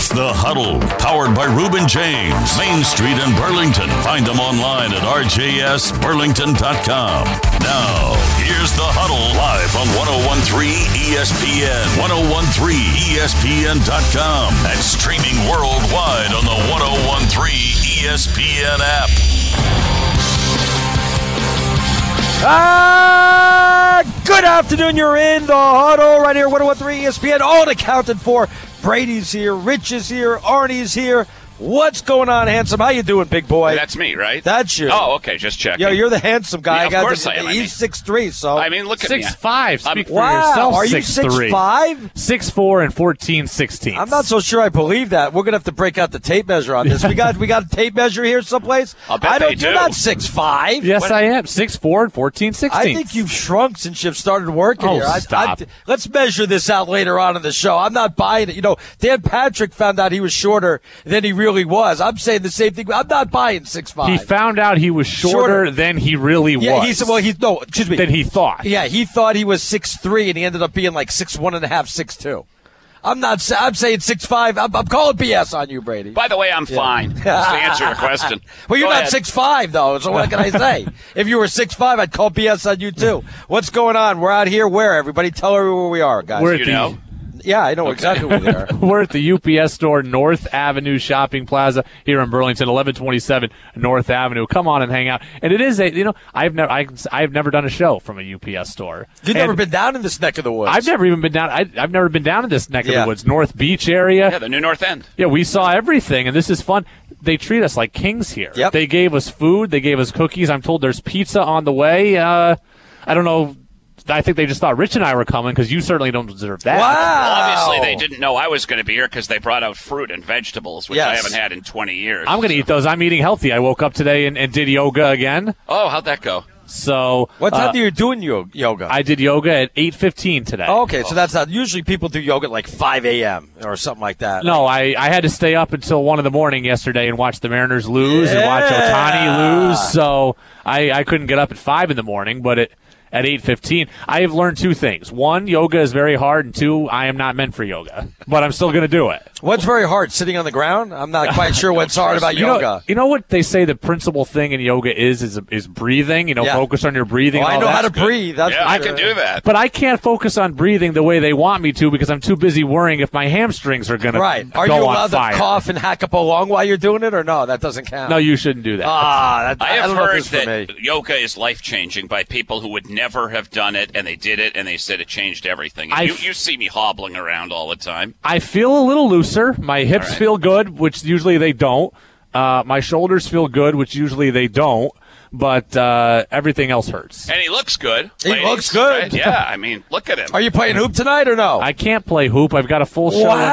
It's The Huddle, powered by Reuben James, Main Street in Burlington. Find them online at rjsburlington.com. Now, here's The Huddle live on 101.3 ESPN, 101.3ESPN.com, and streaming worldwide on the 101.3 ESPN app. Good afternoon. You're in The Huddle right here, 101.3 ESPN. All accounted for. Brady's here, Rich is here, Arnie's here. What's going on, handsome? How you doing, big boy? That's me, right? That's you. Oh, okay, just checking. Yo, you're the handsome guy. Yeah, of course I am. He's 6'3", so. I mean, look at me. 6'5". Speak for wow, yourself. are you 6'3". 6'5"? 6'4" and 14/16. I'm not so sure I believe that. We're gonna have to break out the tape measure on this. We got a tape measure here someplace. I'll bet they do. You're not 6'5". Yes, what? I am. 6'4" and 14/16. I think you've shrunk since you've started working here. Stop. Let's measure this out later on in the show. I'm not buying it. You know, Dan Patrick found out he was shorter than he really was. I'm saying the same thing. I'm not buying 6'5". He found out he was shorter than he really was. He said, excuse me. Than he thought. Yeah, he thought he was 6'3", and he ended up being like 6'1.5", 6'2". I'm saying 6'5". I'm calling BS on you, Brady. By the way, I'm fine. Just to answer your question. Well, you're Go not ahead. 6'5", though, so what can I say? If you were 6'5", I'd call BS on you, too. What's going on? We're out here where? Everybody tell everyone where we are, guys. We're at You know? Yeah, I know exactly where they are. We're at the UPS store, North Avenue Shopping Plaza here in Burlington, 1127 North Avenue. Come on and hang out. And it is I've never done a show from a UPS store. You've never been down in this neck of the woods. I've never even been down. I've never been down in this neck of the woods, North Beach area. Yeah, the new North End. Yeah, we saw everything, and this is fun. They treat us like kings here. Yep. They gave us food. They gave us cookies. I'm told there's pizza on the way. I don't know. I think they just thought Rich and I were coming because you certainly don't deserve that. Wow. Well, obviously, they didn't know I was going to be here because they brought out fruit and vegetables, which I haven't had in 20 years. I'm going to eat those. I'm eating healthy. I woke up today and did yoga again. Oh, how'd that go? So what time do you doing yoga? I did yoga at 8:15 today. Oh, okay, so that's not usually people do yoga at like 5 a.m. or something like that. No, I had to stay up until 1 a.m. yesterday and watch the Mariners lose and watch Ohtani lose. So I couldn't get up at 5 a.m. But at 8:15, I have learned two things. One, yoga is very hard, and two, I am not meant for yoga, but I'm still going to do it. What's very hard? Sitting on the ground? I'm not quite sure what's hard about yoga. You know what they say the principal thing in yoga is breathing. Focus on your breathing. Well, I know how to good. breathe. That's I can do that. But I can't focus on breathing the way they want me to because I'm too busy worrying if my hamstrings are going to Are go you on allowed fire. to cough and hack up a lung while you're doing it, or no? That doesn't count. No, you shouldn't do that. I have don't know if heard it's for me. that yoga is life-changing by people who would never have done it, and they did it, and they said it changed everything. And you see me hobbling around all the time. I feel a little looser. My hips feel good, which usually they don't. My shoulders feel good, which usually they don't. But everything else hurts. And he looks good. He looks good. Right? Yeah, I mean, look at him. Are you playing hoop tonight or no? I can't play hoop. I've got a full show until 7.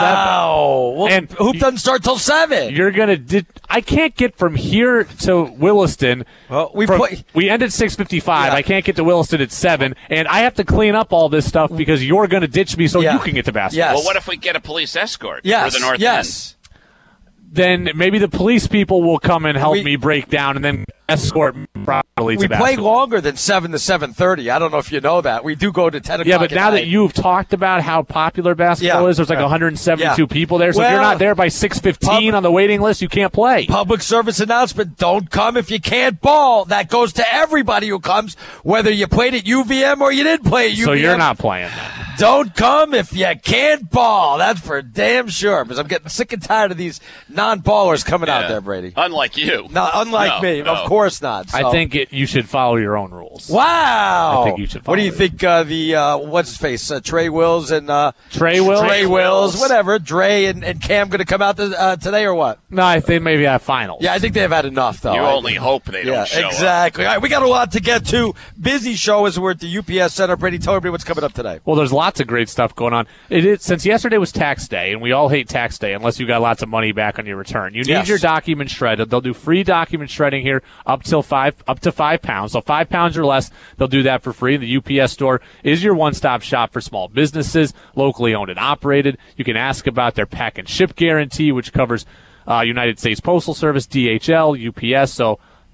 Well, And hoop doesn't start till 7. You're I can't get from here to Williston. Well, we end at 6:55. Yeah. I can't get to Williston at 7, and I have to clean up all this stuff because you're going to ditch me so you can get to basketball. Yes. Well, what if we get a police escort Yes. for the North Yes. Then maybe the police people will come and help me break down and then escort me properly to We basketball. play longer than 7 to 7:30. I don't know if you know that. We do go to 10 o'clock. Yeah, but at now night. that you've talked about how popular basketball is, there's like 172 people there. So if you're not there by 6:15 on the waiting list, you can't play. Public service announcement, don't come if you can't ball. That goes to everybody who comes, whether you played at UVM or you didn't play at UVM. So you're not playing. Don't come if you can't ball. That's for damn sure, because I'm getting sick and tired of these non-ballers coming out there, Brady. Unlike you. No, unlike me. No. Of course not. So. I think you should follow your own rules. Wow. I think you should follow What do you think what's his face? Trey Wills and Trey Wills? Trey Wills, whatever. Dre and Cam going to come out today or what? No, I think maybe have finals. Yeah, I think they've had enough, though. You only hope they don't show up. Exactly. All right, we got a lot to get to. Busy show as we're at the UPS Center. Brady, tell everybody what's coming up today. Well, there's lots of great stuff going on. It is, since yesterday was tax day, and we all hate tax day unless you got lots of money back on your return. You need your document shredded. They'll do free document shredding here up to 5 pounds. So 5 pounds or less, they'll do that for free. The UPS store is your one-stop shop for small businesses, locally owned and operated. You can ask about their pack and ship guarantee, which covers United States Postal Service, DHL, UPS. So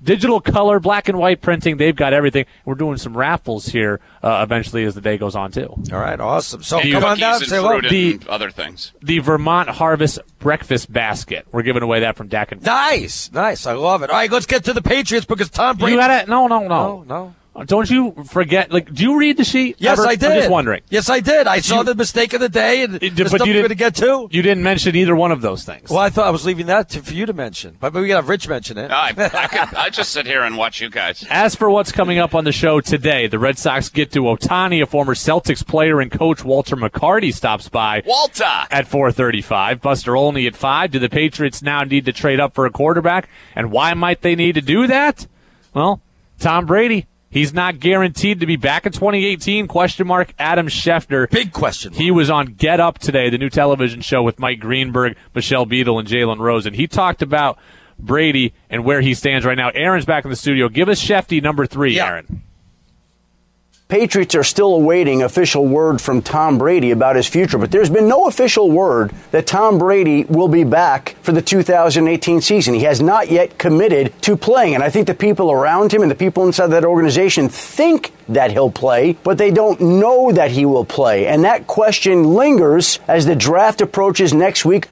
digital color, black and white printing. They've got everything. We're doing some raffles here eventually as the day goes on, too. All right, awesome. So and come on down and say hello. And other things. The Vermont Harvest Breakfast Basket. We're giving away that from Dak and Nice. I love it. All right, let's get to the Patriots because Tom Brady. You got it? No. Don't you forget? Do you read the sheet? Yes, ever? I did. I'm just wondering. Yes, I did. I saw the mistake of the day, and the stuff we're going to get to. You didn't mention either one of those things. Well, I thought I was leaving that for you to mention, but we got to have Rich mention it. I just sit here and watch you guys. As for what's coming up on the show today, the Red Sox get to Ohtani. A former Celtics player and coach, Walter McCarty, stops by. Walter! At 4:35. Buster Olney at 5. Do the Patriots now need to trade up for a quarterback? And why might they need to do that? Well, Tom Brady. He's not guaranteed to be back in 2018, ? Adam Schefter. Big question mark. He was on Get Up today, the new television show with Mike Greenberg, Michelle Beadle, and Jalen Rose, and he talked about Brady and where he stands right now. Aaron's back in the studio. Give us Shefty number 3, Aaron. Patriots are still awaiting official word from Tom Brady about his future, but there's been no official word that Tom Brady will be back for the 2018 season. He has not yet committed to playing, and I think the people around him and the people inside that organization think that he'll play, but they don't know that he will play, and that question lingers as the draft approaches next week.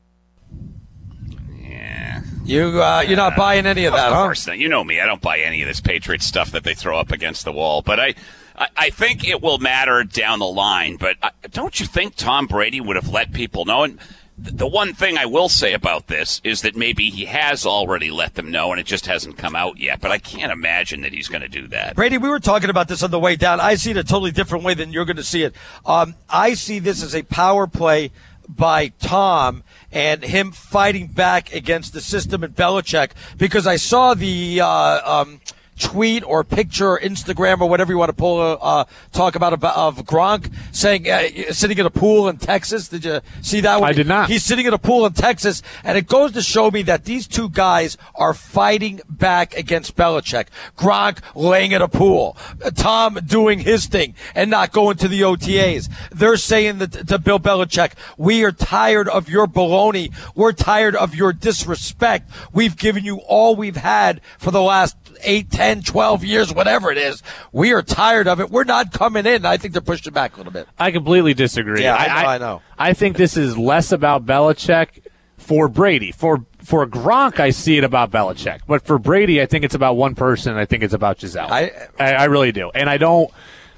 You're not buying any of that, Of course not. You know me. I don't buy any of this Patriots stuff that they throw up against the wall. But I think it will matter down the line. But don't you think Tom Brady would have let people know? And the one thing I will say about this is that maybe he has already let them know, and it just hasn't come out yet. But I can't imagine that he's going to do that. Brady, we were talking about this on the way down. I see it a totally different way than you're going to see it. I see this as a power play by Tom and him fighting back against the system and Belichick, because I saw the tweet or picture or Instagram or whatever you want to talk about of Gronk saying sitting in a pool in Texas. Did you see that one? I did not. He's sitting in a pool in Texas, and it goes to show me that these two guys are fighting back against Belichick. Gronk laying in a pool, Tom doing his thing and not going to the OTAs. They're saying that to Bill Belichick, we are tired of your baloney. We're tired of your disrespect. We've given you all we've had for the last 8, 10, 12 years, whatever it is. We are tired of it. We're not coming in. I think they're pushing back a little bit. I completely disagree. Yeah, I know. I think this is less about Belichick for Brady. For Gronk, I see it about Belichick. But for Brady, I think it's about one person. I think it's about Giselle. I really do. And I don't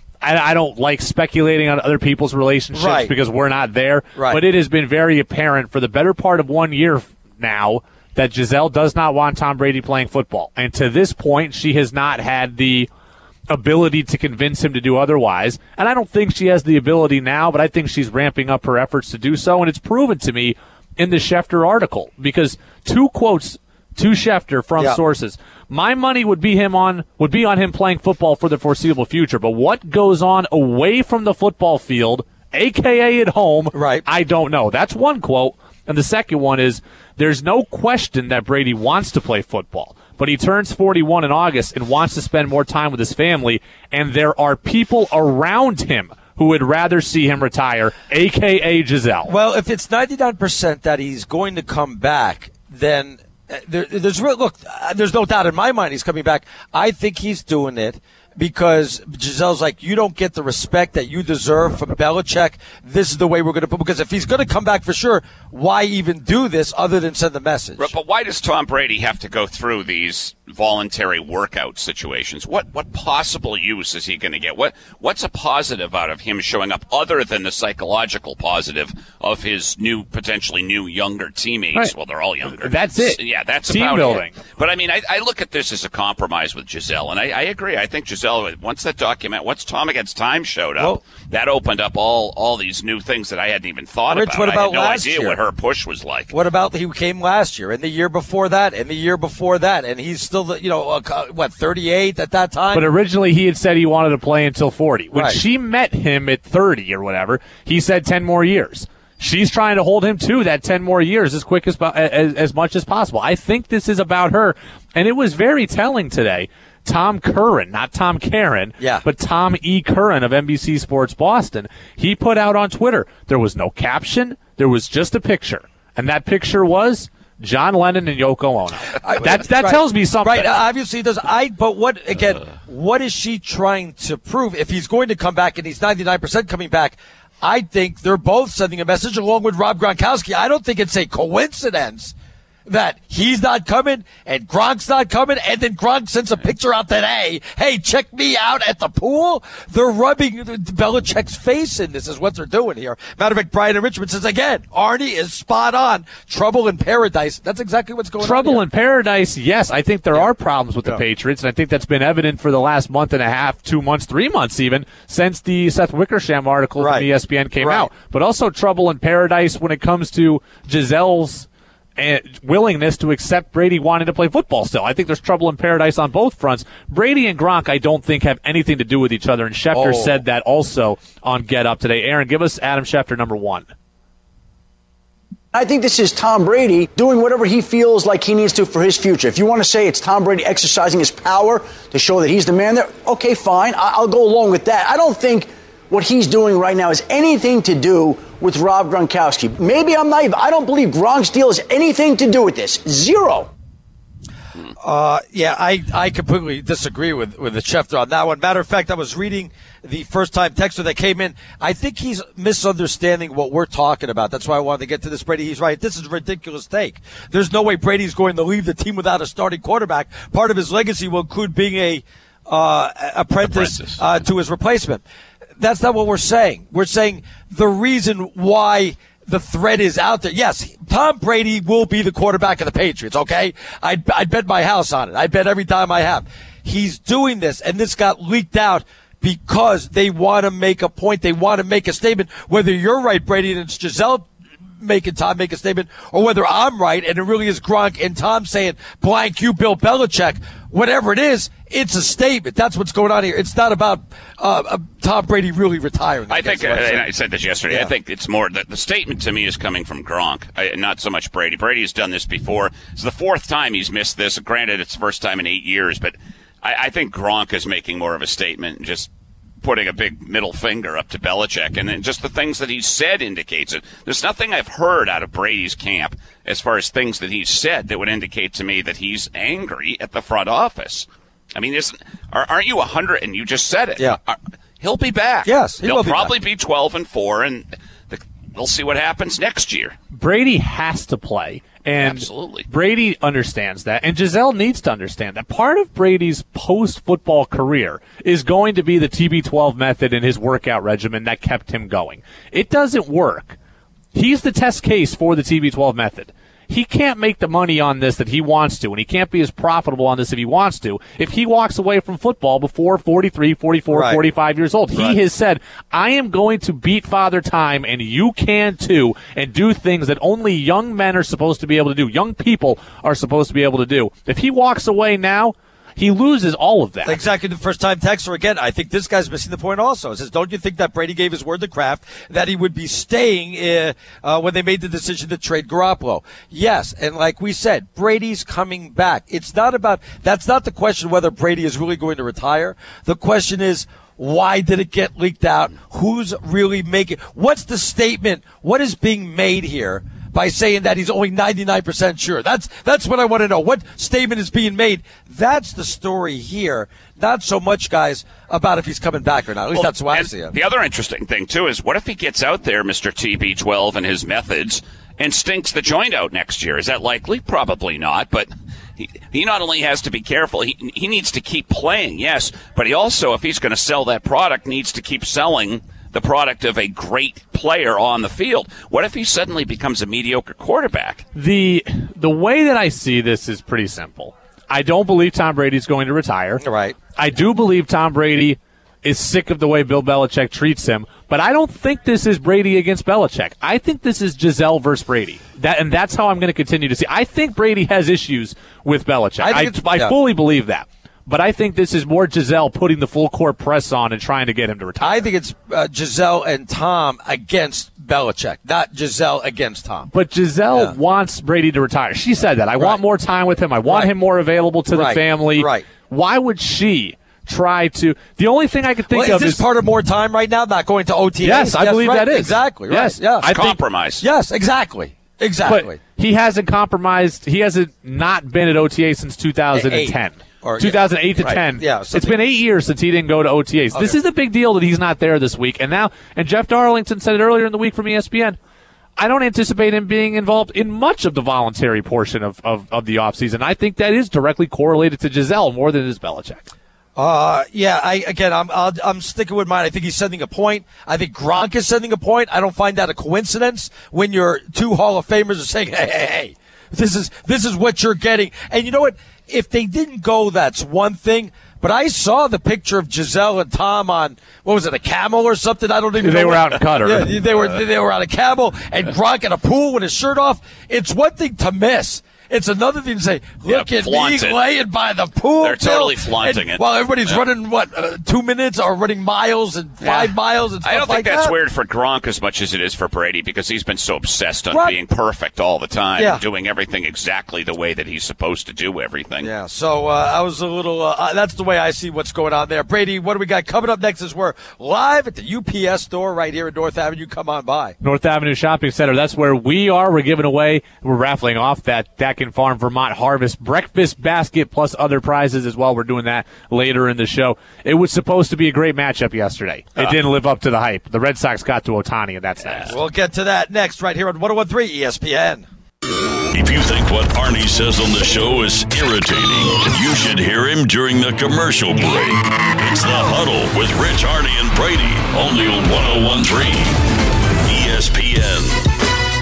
like speculating on other people's relationships because we're not there. Right. But it has been very apparent for the better part of 1 year now that Giselle does not want Tom Brady playing football. And to this point, she has not had the ability to convince him to do otherwise. And I don't think she has the ability now, but I think she's ramping up her efforts to do so. And it's proven to me in the Schefter article, because 2 quotes to Schefter from sources. My money would be on him playing football for the foreseeable future. But what goes on away from the football field, a.k.a. at home, I don't know. That's one quote. And the second one is, there's no question that Brady wants to play football, but he turns 41 in August and wants to spend more time with his family, and there are people around him who would rather see him retire, a.k.a. Giselle. Well, if it's 99% that he's going to come back, then there's no doubt in my mind he's coming back. I think he's doing it because Giselle's like, you don't get the respect that you deserve from Belichick. This is the way we're going to put. Because if he's going to come back for sure, why even do this other than send the message? But why does Tom Brady have to go through these voluntary workout situations? What possible use is he going to get? What's a positive out of him showing up other than the psychological positive of his potentially new younger teammates? Right. Well, they're all younger. That's it. Yeah, that's team about building. It. But I mean, I look at this as a compromise with Giselle, and I agree. I think Giselle, once Tom Against Time showed up, that opened up all these new things that I hadn't even thought Rich, about. What about I had no last idea year? What her push was like. What about he came last year and the year before that and the year before that, and he's still 38 at that time? But originally he had said he wanted to play until 40. When she met him at 30 or whatever, he said 10 more years. She's trying to hold him to that 10 more years as quick as much as possible. I think this is about her, and it was very telling today. Tom Curran, not Tom Karen, but Tom E. Curran of NBC Sports Boston, he put out on Twitter, there was no caption, there was just a picture. And that picture was John Lennon and Yoko Ono. That tells me something. Right, obviously does. But what is she trying to prove? If he's going to come back and he's 99% coming back, I think they're both sending a message along with Rob Gronkowski. I don't think it's a coincidence that he's not coming and Gronk's not coming, and then Gronk sends a picture out today. Hey, check me out at the pool. They're rubbing Belichick's face in. This is what they're doing here. Matter of fact, Brian in Richmond says again, Arnie is spot on. Trouble in paradise. That's exactly what's going on. Trouble in paradise, yes. I think there are problems with the Patriots, and I think that's been evident for the last month and a half, 2 months, 3 months even, since the Seth Wickersham article from ESPN came out. But also trouble in paradise when it comes to Gisele's willingness to accept Brady wanting to play football still. I think there's trouble in paradise on both fronts. Brady and Gronk, I don't think, have anything to do with each other, and Schefter said that also on Get Up today. Aaron, give us Adam Schefter number 1. I think this is Tom Brady doing whatever he feels like he needs to for his future. If you want to say it's Tom Brady exercising his power to show that he's the man there, okay, fine. I'll go along with that. I don't think what he's doing right now has anything to do with Rob Gronkowski. Maybe I'm naive. I don't believe Gronk's deal has anything to do with this. Zero. I completely disagree with the Schefter on that one. Matter of fact, I was reading the first-time texter that came in. I think he's misunderstanding what we're talking about. That's why I wanted to get to this, Brady. He's right. This is a ridiculous take. There's no way Brady's going to leave the team without a starting quarterback. Part of his legacy will include being a apprentice to his replacement. That's not what we're saying. We're saying the reason why the threat is out there. Yes, Tom Brady will be the quarterback of the Patriots, okay? I'd bet my house on it. I bet every time I have. He's doing this, and this got leaked out because they want to make a point. They want to make a statement. Whether you're right, Brady, and it's Giselle making Tom make a statement, or whether I'm right and it really is Gronk and Tom saying, blank you, Bill Belichick, whatever it is, it's a statement. That's what's going on here. It's not about Tom Brady really retiring. I think, and I said this yesterday, I think it's more that the statement to me is coming from Gronk, not so much Brady. Brady's done this before. It's the 4th time he's missed this. Granted, it's the first time in 8 years, but I think Gronk is making more of a statement and just putting a big middle finger up to Belichick, and then just the things that he's said indicates it. There's nothing I've heard out of Brady's camp as far as things that he's said that would indicate to me that he's angry at the front office. I mean, aren't you 100? And you just said it. Yeah, he'll be back. Yes, he'll probably be 12-4, and we'll see what happens next year. Brady has to play. And absolutely. Brady understands that, and Giselle needs to understand that. Part of Brady's post-football career is going to be the TB12 method and his workout regimen that kept him going. It doesn't work. He's the test case for the TB12 method. He can't make the money on this that he wants to, and he can't be as profitable on this if he wants to, if he walks away from football before 43, 44, 45 years old. He has said, I am going to beat Father Time, and you can too, and do things that only young men are supposed to be able to do. Young people are supposed to be able to do. If he walks away now, he loses all of that. Exactly. The first-time texter, again, I think this guy's missing the point also. It says, don't you think that Brady gave his word to Kraft that he would be staying when they made the decision to trade Garoppolo? Yes, and like we said, Brady's coming back. That's not the question whether Brady is really going to retire. The question is, why did it get leaked out? Who's really making – what's the statement? What is being made here by saying that he's only 99% sure? That's what I want to know. What statement is being made? That's the story here. Not so much, guys, about if he's coming back or not. At least that's why I see it. The other interesting thing, too, is what if he gets out there, Mr. TB12 and his methods, and stinks the joint out next year? Is that likely? Probably not, but he not only has to be careful, he needs to keep playing, yes, but he also, if he's going to sell that product, needs to keep selling the product of a great player on the field. What if he suddenly becomes a mediocre quarterback? The way that I see this is pretty simple. I don't believe Tom Brady's going to retire. Right. I do believe Tom Brady is sick of the way Bill Belichick treats him, but I don't think this is Brady against Belichick. I think this is Giselle versus Brady. And that's how I'm going to continue to see. I think Brady has issues with Belichick. I fully believe that. But I think this is more Giselle putting the full court press on and trying to get him to retire. I think it's Giselle and Tom against Belichick, not Giselle against Tom. But Giselle wants Brady to retire. She said that. I want more time with him. I want him more available to the family. Right. Why would she try to? The only thing I could think of is part of more time right now, not going to OTA. Yes, I believe that is. Exactly. Right. Yes. Compromise. Yes, exactly. Exactly. But he hasn't compromised. He hasn't not been at OTA since 2010. 2008 to 10. Yeah, it's been 8 years since he didn't go to OTAs. Okay. This is a big deal that he's not there this week. And Jeff Darlington said it earlier in the week from ESPN, I don't anticipate him being involved in much of the voluntary portion of the offseason. I think that is directly correlated to Gisele more than it is Belichick. I'm sticking with mine. I think he's sending a point. I think Gronk is sending a point. I don't find that a coincidence when your two Hall of Famers are saying, hey, this is what you're getting. And you know what? If they didn't go, that's one thing. But I saw the picture of Gisele and Tom on, what was it, a camel or something? I don't even know. They were out in Qatar. Yeah, they were on a camel, and Gronk in a pool with his shirt off. It's one thing to miss. It's another thing to say, look at me laying by the pool. They're totally flaunting it. While everybody's running, 2 minutes or running miles and 5 miles and stuff like that. I don't think that's weird for Gronk as much as it is for Brady because he's been so obsessed on being perfect all the time and doing everything exactly the way that he's supposed to do everything. Yeah, so I was a little that's the way I see what's going on there. Brady, what do we got coming up next is we're live at the UPS store right here in North Avenue. Come on by. North Avenue Shopping Center. That's where we are. We're giving away, we're raffling off that Dakin Farm Vermont Harvest breakfast basket plus other prizes as well. We're doing that later in the show. It was supposed to be a great matchup yesterday. It didn't live up to the hype. The Red Sox got to Ohtani, and that's nice. We'll get to that next right here on 101.3 ESPN. If you think what Arnie says on the show is irritating, you should hear him during the commercial break. It's The Huddle with Rich, Arnie, and Brady, only on 101.3 ESPN.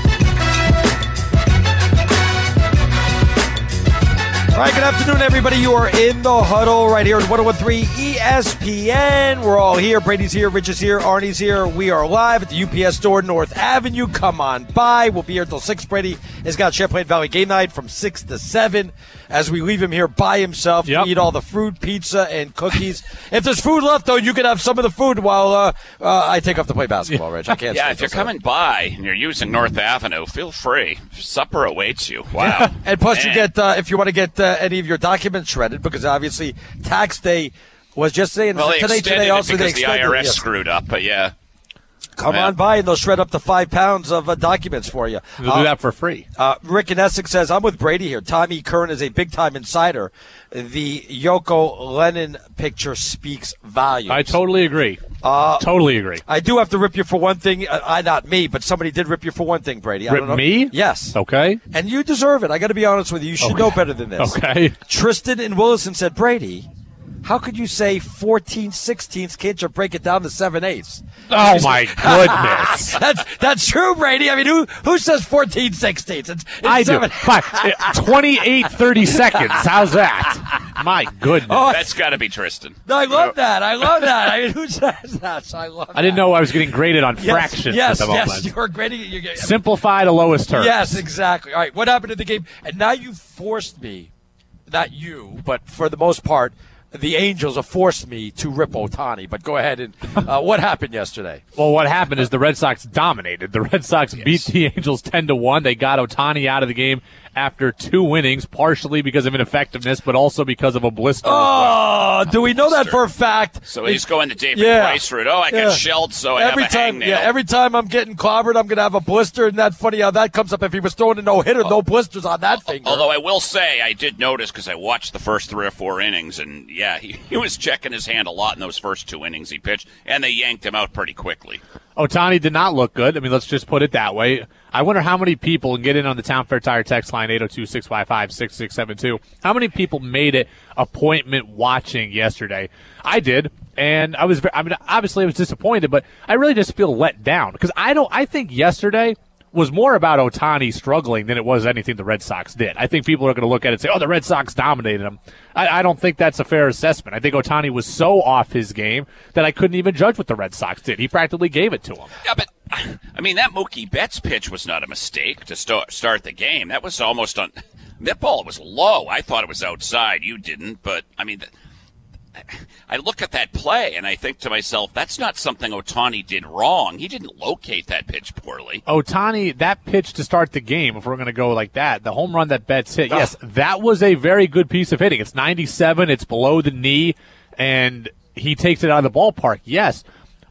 All right, good afternoon, everybody. You are in The Huddle right here at 101.3 ESPN. We're all here. Brady's here, Rich is here, Arnie's here. We are live at the UPS store, North Avenue. Come on by. We'll be here until 6. Brady has got Champlain Valley game night from 6 to 7 as we leave him here by himself to eat all the fruit, pizza, and cookies. If there's food left, though, you can have some of the food while I take off to play basketball, Rich. I can't. Yeah, if you're coming by and you're using North Avenue, feel free. Supper awaits you. Wow. And plus, you get, if you want to get any of your documents shredded, because obviously tax day was yesterday, and today also because the IRS screwed up, but yeah. Come on by, and they'll shred up to 5 pounds of documents for you. They'll do that for free. Rick in Essex says, I'm with Brady here. Tommy Curran is a big-time insider. The Yoko Lennon picture speaks volumes. I totally agree. Totally agree. I do have to rip you for one thing. Not me, but somebody did rip you for one thing, Brady. Rip me? Yes. Okay. And you deserve it. I got to be honest with you. You should know better than this. Okay. Tristan in Willison said, Brady, how could you say 14/16? Can't you break it down to 7/8? Oh my goodness! That's true, Brady. I mean, who says 14/16? It's I 7. do. 28:30 seconds. How's that? My goodness. That's got to be Tristan. No, I love that. I mean, who says that? So I love that. I didn't know I was getting graded on fractions at the moment. Yes, you were grading. Simplify to lowest terms. Yes, exactly. All right, what happened in the game? And now you forced me, not you, but for the most part, the Angels have forced me to rip Ohtani, but go ahead and what happened yesterday? Well, what happened is the Red Sox dominated. The Red Sox beat the Angels 10-1. They got Ohtani out of the game after 2 innings, partially because of ineffectiveness, but also because of a blister. Oh, do we know that for a fact? So he's going to David Price route. I got shelled, so I have a hangnail. Yeah, every time I'm getting clobbered, I'm going to have a blister, and that's funny how that comes up. If he was throwing a no-hitter, no blisters on that finger. Although I will say, I did notice, because I watched the first 3 or 4 innings, and he was checking his hand a lot in those first 2 innings he pitched, and they yanked him out pretty quickly. Ohtani did not look good. I mean, let's just put it that way. I wonder how many people, and get in on the Town Fair Tire text line 802-655-6672, how many people made it appointment watching yesterday? I did, and obviously I was disappointed, but I really just feel let down because I think yesterday was more about Ohtani struggling than it was anything the Red Sox did. I think people are going to look at it and say, the Red Sox dominated him. I don't think that's a fair assessment. I think Ohtani was so off his game that I couldn't even judge what the Red Sox did. He practically gave it to him. Yeah, but, I mean, that Mookie Betts pitch was not a mistake to start the game. That was almost on – that ball was low. I thought it was outside. You didn't, but, I mean – I look at that play and I think to myself, that's not something Ohtani did wrong. He didn't locate that pitch poorly. Ohtani, that pitch to start the game, if we're going to go like that, the home run that Betts hit, yes, that was a very good piece of hitting. It's 97, it's below the knee, and he takes it out of the ballpark, yes.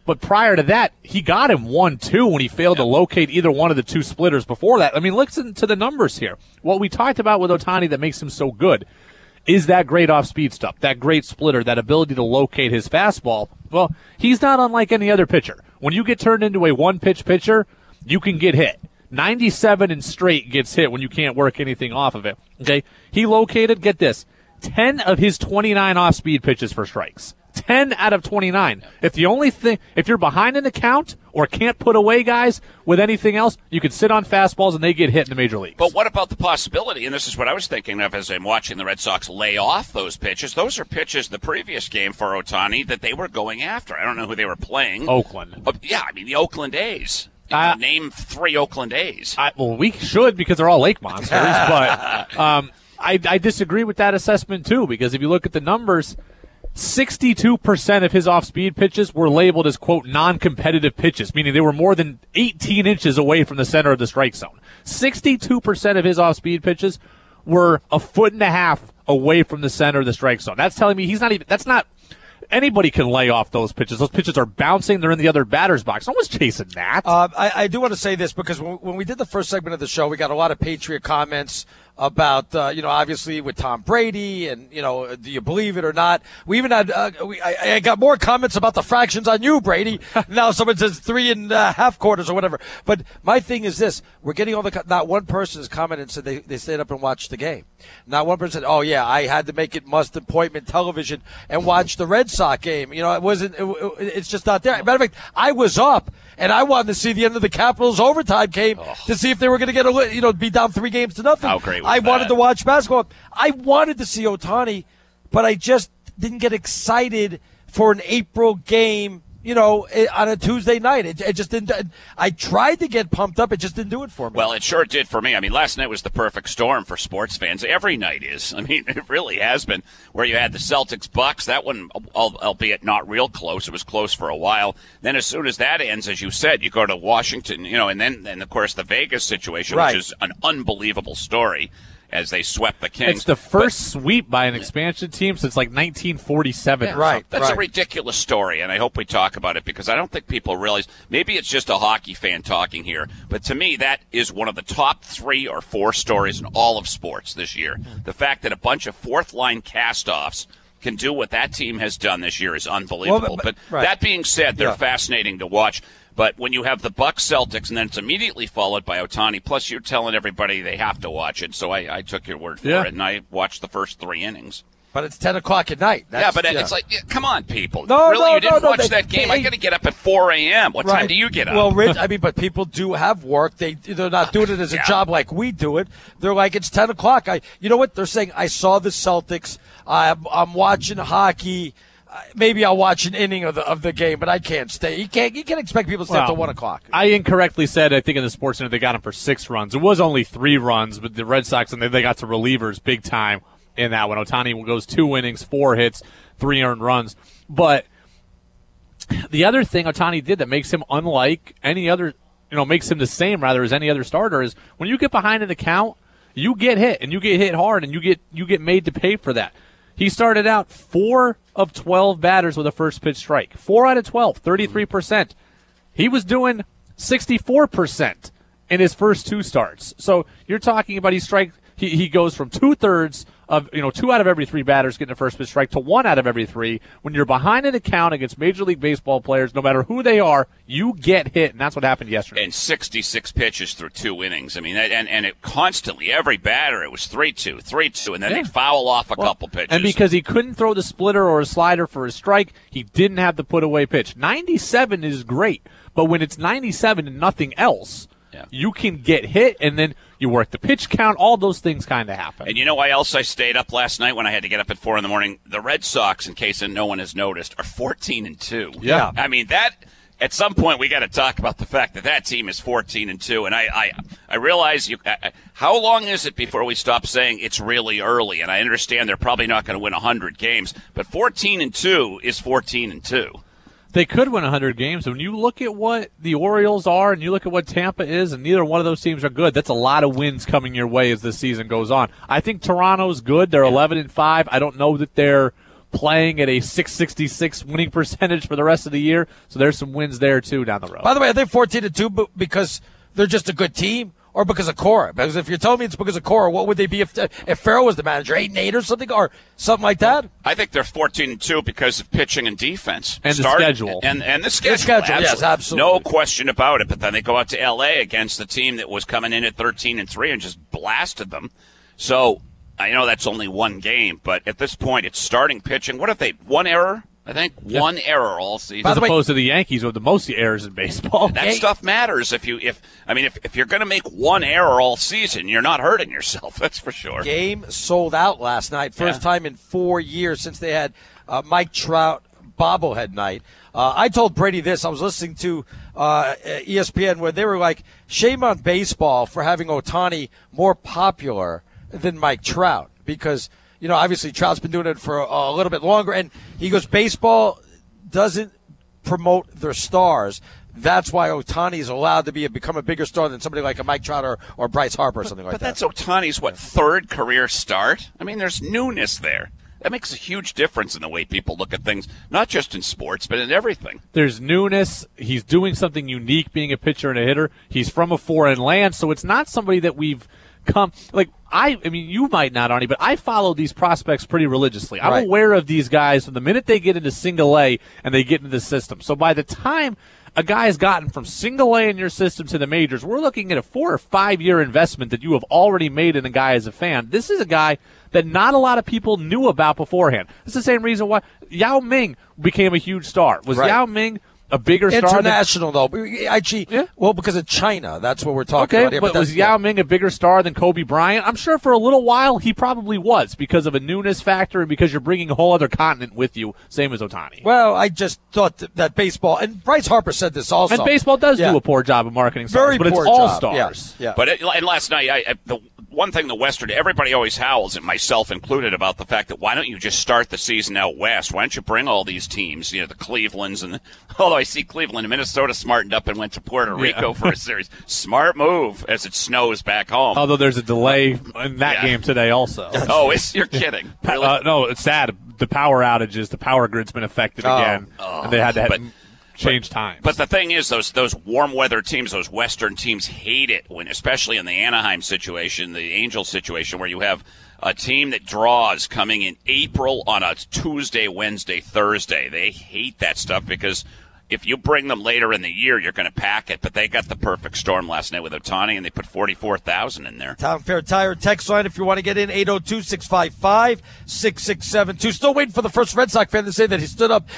But prior to that, he got him 1-2 when he failed to locate either one of the two splitters before that. I mean, listen to the numbers here. What we talked about with Ohtani that makes him so good is that great off-speed stuff, that great splitter, that ability to locate his fastball. Well, he's not unlike any other pitcher. When you get turned into a one-pitch pitcher, you can get hit. 97 and straight gets hit when you can't work anything off of it. Okay, he located, get this, 10 of his 29 off-speed pitches for strikes. 10 out of 29. If you're behind in the count or can't put away guys with anything else, you can sit on fastballs and they get hit in the major leagues. But what about the possibility, and this is what I was thinking of as I'm watching the Red Sox lay off those pitches. Those are pitches the previous game for Ohtani that they were going after. I don't know who they were playing. Oakland. The Oakland A's. Name 3 Oakland A's. Well, we should because they're all lake monsters, but I disagree with that assessment too, because if you look at the numbers, 62% of his off-speed pitches were labeled as, quote, non-competitive pitches, meaning they were more than 18 inches away from the center of the strike zone. 62% of his off-speed pitches were a foot and a half away from the center of the strike zone. That's telling me anybody can lay off those pitches. Those pitches are bouncing. They're in the other batter's box. No one's chasing that. I do want to say this because when we did the first segment of the show, we got a lot of Patriot comments about, obviously with Tom Brady and, do you believe it or not? We even had, I got more comments about the fractions on you, Brady. Now someone says 3.5 quarters or whatever. But my thing is this, we're getting not one person has commented and said they stayed up and watched the game. Not one person said, oh yeah, I had to make it must-appointment television and watch the Red Sox game. It's just not there. Matter of fact, I was up and I wanted to see the end of the Capitals overtime game to see if they were going to get be down 3-0. How great was I that? wanted to watch basketball. I wanted to see Ohtani, but I just didn't get excited for an April game, on a Tuesday night. It just didn't. I tried to get pumped up. It just didn't do it for me. Well, it sure did for me. I mean, last night was the perfect storm for sports fans. Every night is. I mean, it really has been. Where you had the Celtics-Bucks, that one, albeit not real close, it was close for a while. Then as soon as that ends, as you said, you go to Washington, and then, of course, the Vegas situation, right, which is an unbelievable story as they swept the Kings. It's the first sweep by an expansion team since 1947. Yeah, right. That's a ridiculous story, and I hope we talk about it because I don't think people realize. Maybe it's just a hockey fan talking here, but to me, that is one of the top 3 or 4 stories in all of sports this year. The fact that a bunch of fourth-line cast-offs can do what that team has done this year is unbelievable. Well, but right. That being said, they're fascinating to watch. But when you have the Bucks Celtics and then it's immediately followed by Ohtani, plus you're telling everybody they have to watch it, so I took your word for it, and I watched the first 3 innings. But it's 10 o'clock at night. It's like, come on, people. No, you didn't watch that game? I got to get up at 4 a.m. What time do you get up? Well, Rich, but people do have work. They're not doing it as a job like we do it. They're like, it's 10 o'clock. You know what? They're saying, I saw the Celtics. I'm watching hockey. Maybe I'll watch an inning of the game, but I can't stay. You can't expect people to stay until 1 o'clock. I incorrectly said, I think in the Sports Center, they got him for 6 runs. It was only 3 runs, but the Red Sox, and they got to relievers big time in that one. Ohtani goes 2 innings, 4 hits, 3 earned runs. But the other thing Ohtani did that makes him unlike any other, makes him the same rather as any other starter is when you get behind in the count, you get hit, and you get hit hard, and you get made to pay for that. He started out 4 of 12 batters with a first pitch strike. 4 out of 12, 33%. He was doing 64% in his first 2 starts. So you're talking about he goes from 2/3 of 2 out of every 3 batters getting a first pitch strike to 1 out of every 3. When you're behind in the count against Major League Baseball players, no matter who they are, you get hit, and that's what happened yesterday. And 66 pitches through 2 innings. I mean, and it constantly, every batter, it was 3-2, 3-2, and then they'd foul off a couple pitches. And because he couldn't throw the splitter or a slider for a strike, he didn't have the put-away pitch. 97 is great, but when it's 97 and nothing else, you can get hit, and then you work the pitch count. All those things kind of happen. And you know why else I stayed up last night when I had to get up at 4 in the morning? The Red Sox, in case no one has noticed, are 14-2. Yeah. I mean, that at some point we got to talk about the fact that team is 14-2. And I realize how long is it before we stop saying it's really early? And I understand they're probably not going to win 100 games, but 14-2 is 14-2. They could win 100 games. When you look at what the Orioles are and you look at what Tampa is, and neither one of those teams are good, that's a lot of wins coming your way as the season goes on. I think Toronto's good. They're 11-5. I don't know that they're playing at a .666 winning percentage for the rest of the year. So there's some wins there, too, down the road. By the way, are they 14-2 because they're just a good team or because of Cora? Because if you're telling me it's because of Cora, what would they be if Farrell was the manager? 8-8 or something? Or something like that? I think they're 14-2 because of pitching and defense. And the schedule. And the schedule. The schedule, yes, absolutely. No question about it. But then they go out to L.A. against the team that was coming in at 13-3 and just blasted them. So I know that's only one game, but at this point, it's starting pitching. What if they one error? I think one error all season. As opposed to the Yankees with the most errors in baseball. That stuff matters. If you're going to make one error all season, you're not hurting yourself. That's for sure. Game sold out last night. First time in 4 years since they had Mike Trout bobblehead night. I told Brady this. I was listening to ESPN where they were like, shame on baseball for having Ohtani more popular than Mike Trout because – obviously Trout's been doing it for a little bit longer. And he goes, baseball doesn't promote their stars. That's why Ohtani is allowed to become a bigger star than somebody like a Mike Trout or Bryce Harper or something like that. But that's Ohtani's, third career start? I mean, there's newness there. That makes a huge difference in the way people look at things, not just in sports, but in everything. There's newness. He's doing something unique being a pitcher and a hitter. He's from a foreign land, so it's not somebody that we've come – like, I mean, you might not, Arnie, but I follow these prospects pretty religiously. I'm aware of these guys from the minute they get into single A and they get into the system. So by the time a guy's gotten from single A in your system to the majors, we're looking at a 4 or 5 year investment that you have already made in a guy as a fan. This is a guy that not a lot of people knew about beforehand. It's the same reason why Yao Ming became a huge star. Was Yao Ming a bigger star? International, though. Well, because of China. That's what we're talking about here. But was Yao Ming a bigger star than Kobe Bryant? I'm sure for a little while he probably was because of a newness factor and because you're bringing a whole other continent with you, same as Ohtani. Well, I just thought that baseball, and Bryce Harper said this also. And baseball does do a poor job of marketing stars, but it's all stars. Yeah. But and last night, the one thing the Western, everybody always howls at, myself included, about the fact that why don't you just start the season out west? Why don't you bring all these teams, the Clevelands, and although I see Cleveland and Minnesota smartened up and went to Puerto Rico for a series. Smart move as it snows back home. Although there's a delay in that game today also. Oh, you're kidding. Really? No, it's sad. The power outages, the power grid's been affected again, and they had to change times. But the thing is, those warm weather teams, those Western teams, hate it when, especially in the Anaheim situation, the Angels situation, where you have a team that draws coming in April on a Tuesday, Wednesday, Thursday. They hate that stuff because if you bring them later in the year, you're going to pack it. But they got the perfect storm last night with Ohtani, and they put 44,000 in there. Town Fair Tire text line if you want to get in, 802-655-6672. Still waiting for the first Red Sox fan to say that he stayed up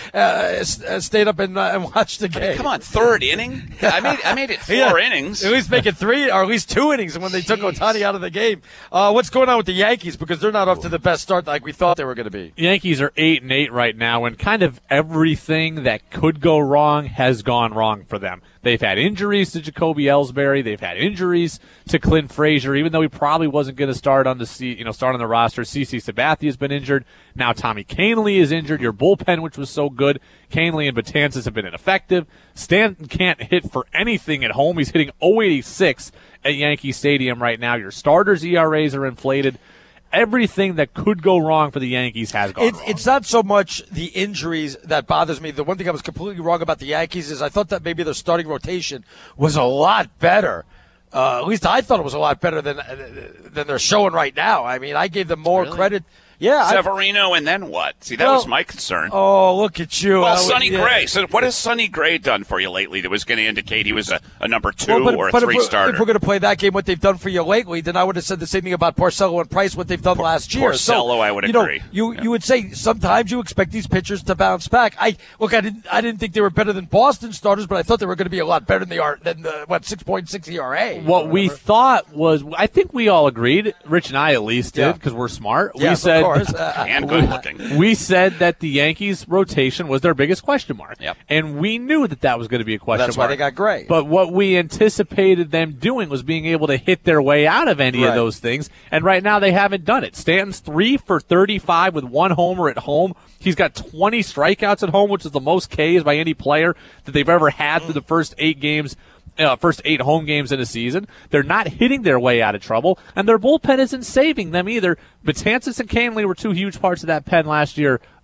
and watched the game. Come on, third inning? I made it 4 innings. At least make it 3 or at least 2 innings when they took Ohtani out of the game. What's going on with the Yankees? Because they're not off to the best start like we thought they were going to be. Yankees are 8-8 right now, and kind of everything that could go wrong has gone wrong for them. They've had injuries to Jacoby Ellsbury. They've had injuries to Clint Frazier, even though he probably wasn't going to start on the roster. CC Sabathia has been injured. Now Tommy Kahnle is injured. Your bullpen, which was so good, Kahnle and Betances have been ineffective. Stanton can't hit for anything at home. He's hitting .086 at Yankee Stadium right now. Your starters' ERAs are inflated. Everything that could go wrong for the Yankees has gone wrong. It's not so much the injuries that bothers me. The one thing I was completely wrong about the Yankees is I thought that maybe their starting rotation was a lot better. At least I thought it was a lot better than they're showing right now. I mean, I gave them more credit. Yeah, Severino, and then what? See, that was my concern. Oh, look at you. Well, Sonny Gray. So what has Sonny Gray done for you lately that was going to indicate he was a number 2 or a 3 starter? If we're going to play that game, what they've done for you lately, then I would have said the same thing about Porcello and Price, what they've done last year. Porcello, I would agree. You would say sometimes you expect these pitchers to bounce back. I didn't think they were better than Boston starters, but I thought they were going to be a lot better than 6.6 ERA. What we thought was, I think we all agreed, Rich and I at least did, because we're smart. Yes, we said, of course. And good looking. We said that the Yankees' rotation was their biggest question mark. Yep. And we knew that was going to be a question mark. That's why they got Gray. But what we anticipated them doing was being able to hit their way out of any of those things. And right now they haven't done it. Stanton's 3 for 35 with 1 homer at home. He's got 20 strikeouts at home, which is the most Ks by any player that they've ever had through the first 8 games. First 8 home games in a season. They're not hitting their way out of trouble, and their bullpen isn't saving them either. Betances and Kahnle were 2 huge parts of that pen last year.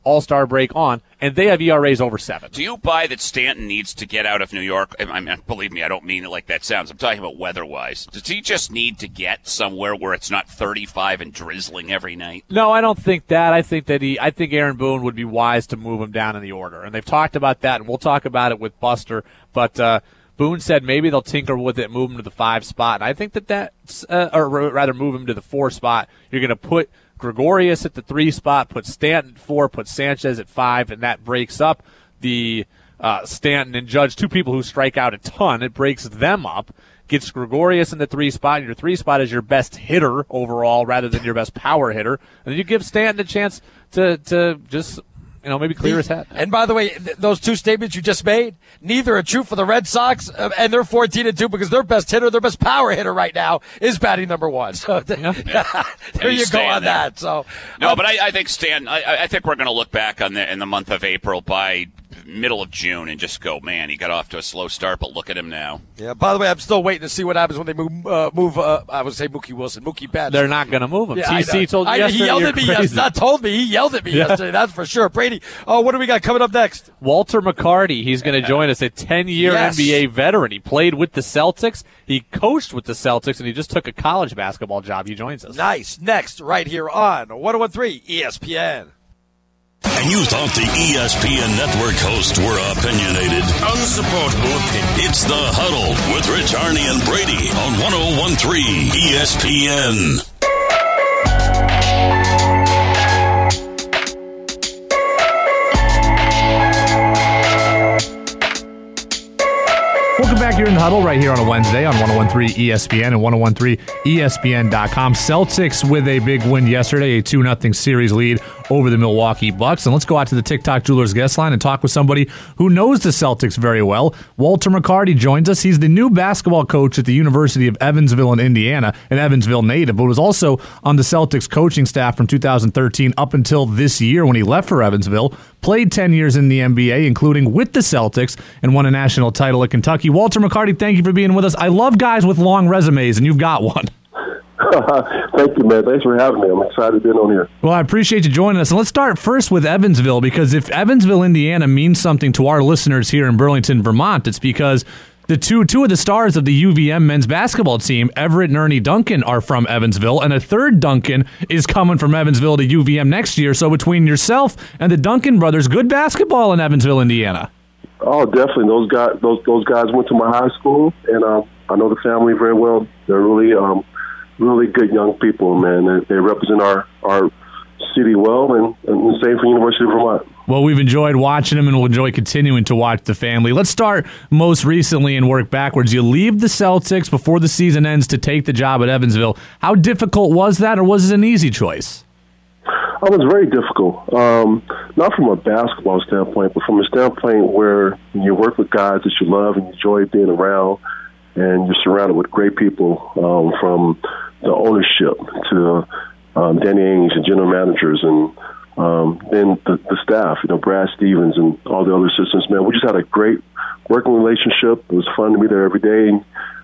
All-Star break on, and they have ERAs over 7. Do you buy that Stanton needs to get out of New York? I mean, believe me, I don't mean it like that sounds. I'm talking about weather-wise. Does he just need to get somewhere where it's not 35 and drizzling every night? No, I don't think that. I think Aaron Boone would be wise to move him down in the order, and they've talked about that, and we'll talk about it with Buster, but Boone said maybe they'll tinker with it, move him to the 5 spot, and I think that's or rather move him to the 4 spot. You're going to put Gregorius at the 3 spot, put Stanton at 4, put Sanchez at 5, and that breaks up the Stanton and Judge, 2 people who strike out a ton. It breaks them up, gets Gregorius in the 3 spot, and your 3 spot is your best hitter overall rather than your best power hitter. And then you give Stanton a chance to just maybe clear his head. And by the way, those 2 statements you just made, neither are true for the Red Sox, and they're 14-2 because their best hitter, their best power hitter right now is batting number 1. So there you go on that. So but I think Stan. I think we're going to look back on in the month of April by middle of June and just go, man, he got off to a slow start, but look at him now. Yeah. By the way, I'm still waiting to see what happens when they move. I would say Mookie Wilson, Mookie Betts. They're not going to move him. Yeah, TC told me yesterday. He yelled at me. Not told me. He yelled at me yesterday. That's for sure. Brady. Oh, what do we got coming up next? Walter McCarty. He's going to join us. A 10-year NBA veteran. He played with the Celtics. He coached with the Celtics, and he just took a college basketball job. He joins us. Nice. Next, right here on 101.3 ESPN. And you thought the ESPN Network hosts were opinionated? Unsupportable opinion. It's The Huddle with Rich Arney and Brady on 101.3 ESPN. Welcome back here in the Huddle right here on a Wednesday on 101.3 ESPN and 101.3ESPN.com. Celtics with a big win yesterday, a 2-0 series lead over the Milwaukee Bucks. And let's go out to the TikTok Jewelers guest line and talk with somebody who knows the Celtics very well. Walter McCarty joins us. He's the new basketball coach at the University of Evansville in Indiana, an Evansville native, but was also on the Celtics coaching staff from 2013 up until this year when he left for Evansville. Played 10 years in the NBA, including with the Celtics, and won a national title at Kentucky. Walter McCarty, thank you for being with us. I love guys with long resumes, and you've got one. Thank you, man. Thanks for having me. I'm excited to be on here. Well, I appreciate you joining us. And let's start first with Evansville, because if Evansville, Indiana means something to our listeners here in Burlington, Vermont, it's because the two of the stars of the UVM men's basketball team, Everett and Ernie Duncan, are from Evansville, and a third Duncan is coming from Evansville to UVM next year. So between yourself and the Duncan brothers, good basketball in Evansville, Indiana. Oh, definitely. Those guys went to my high school, and I know the family very well. They're really good young people, man. They represent our city well, and the same for University of Vermont. Well, we've enjoyed watching them, and we'll enjoy continuing to watch the family. Let's start most recently and work backwards. You leave the Celtics before the season ends to take the job at Evansville. How difficult was that, or was it an easy choice? It was very difficult. Not from a basketball standpoint, but from a standpoint where you work with guys that you love and enjoy being around, and you're surrounded with great people, from the ownership to Danny Ainge and general managers, and then the staff, Brad Stevens and all the other assistants. Man, we just had a great working relationship. It was fun to be there every day.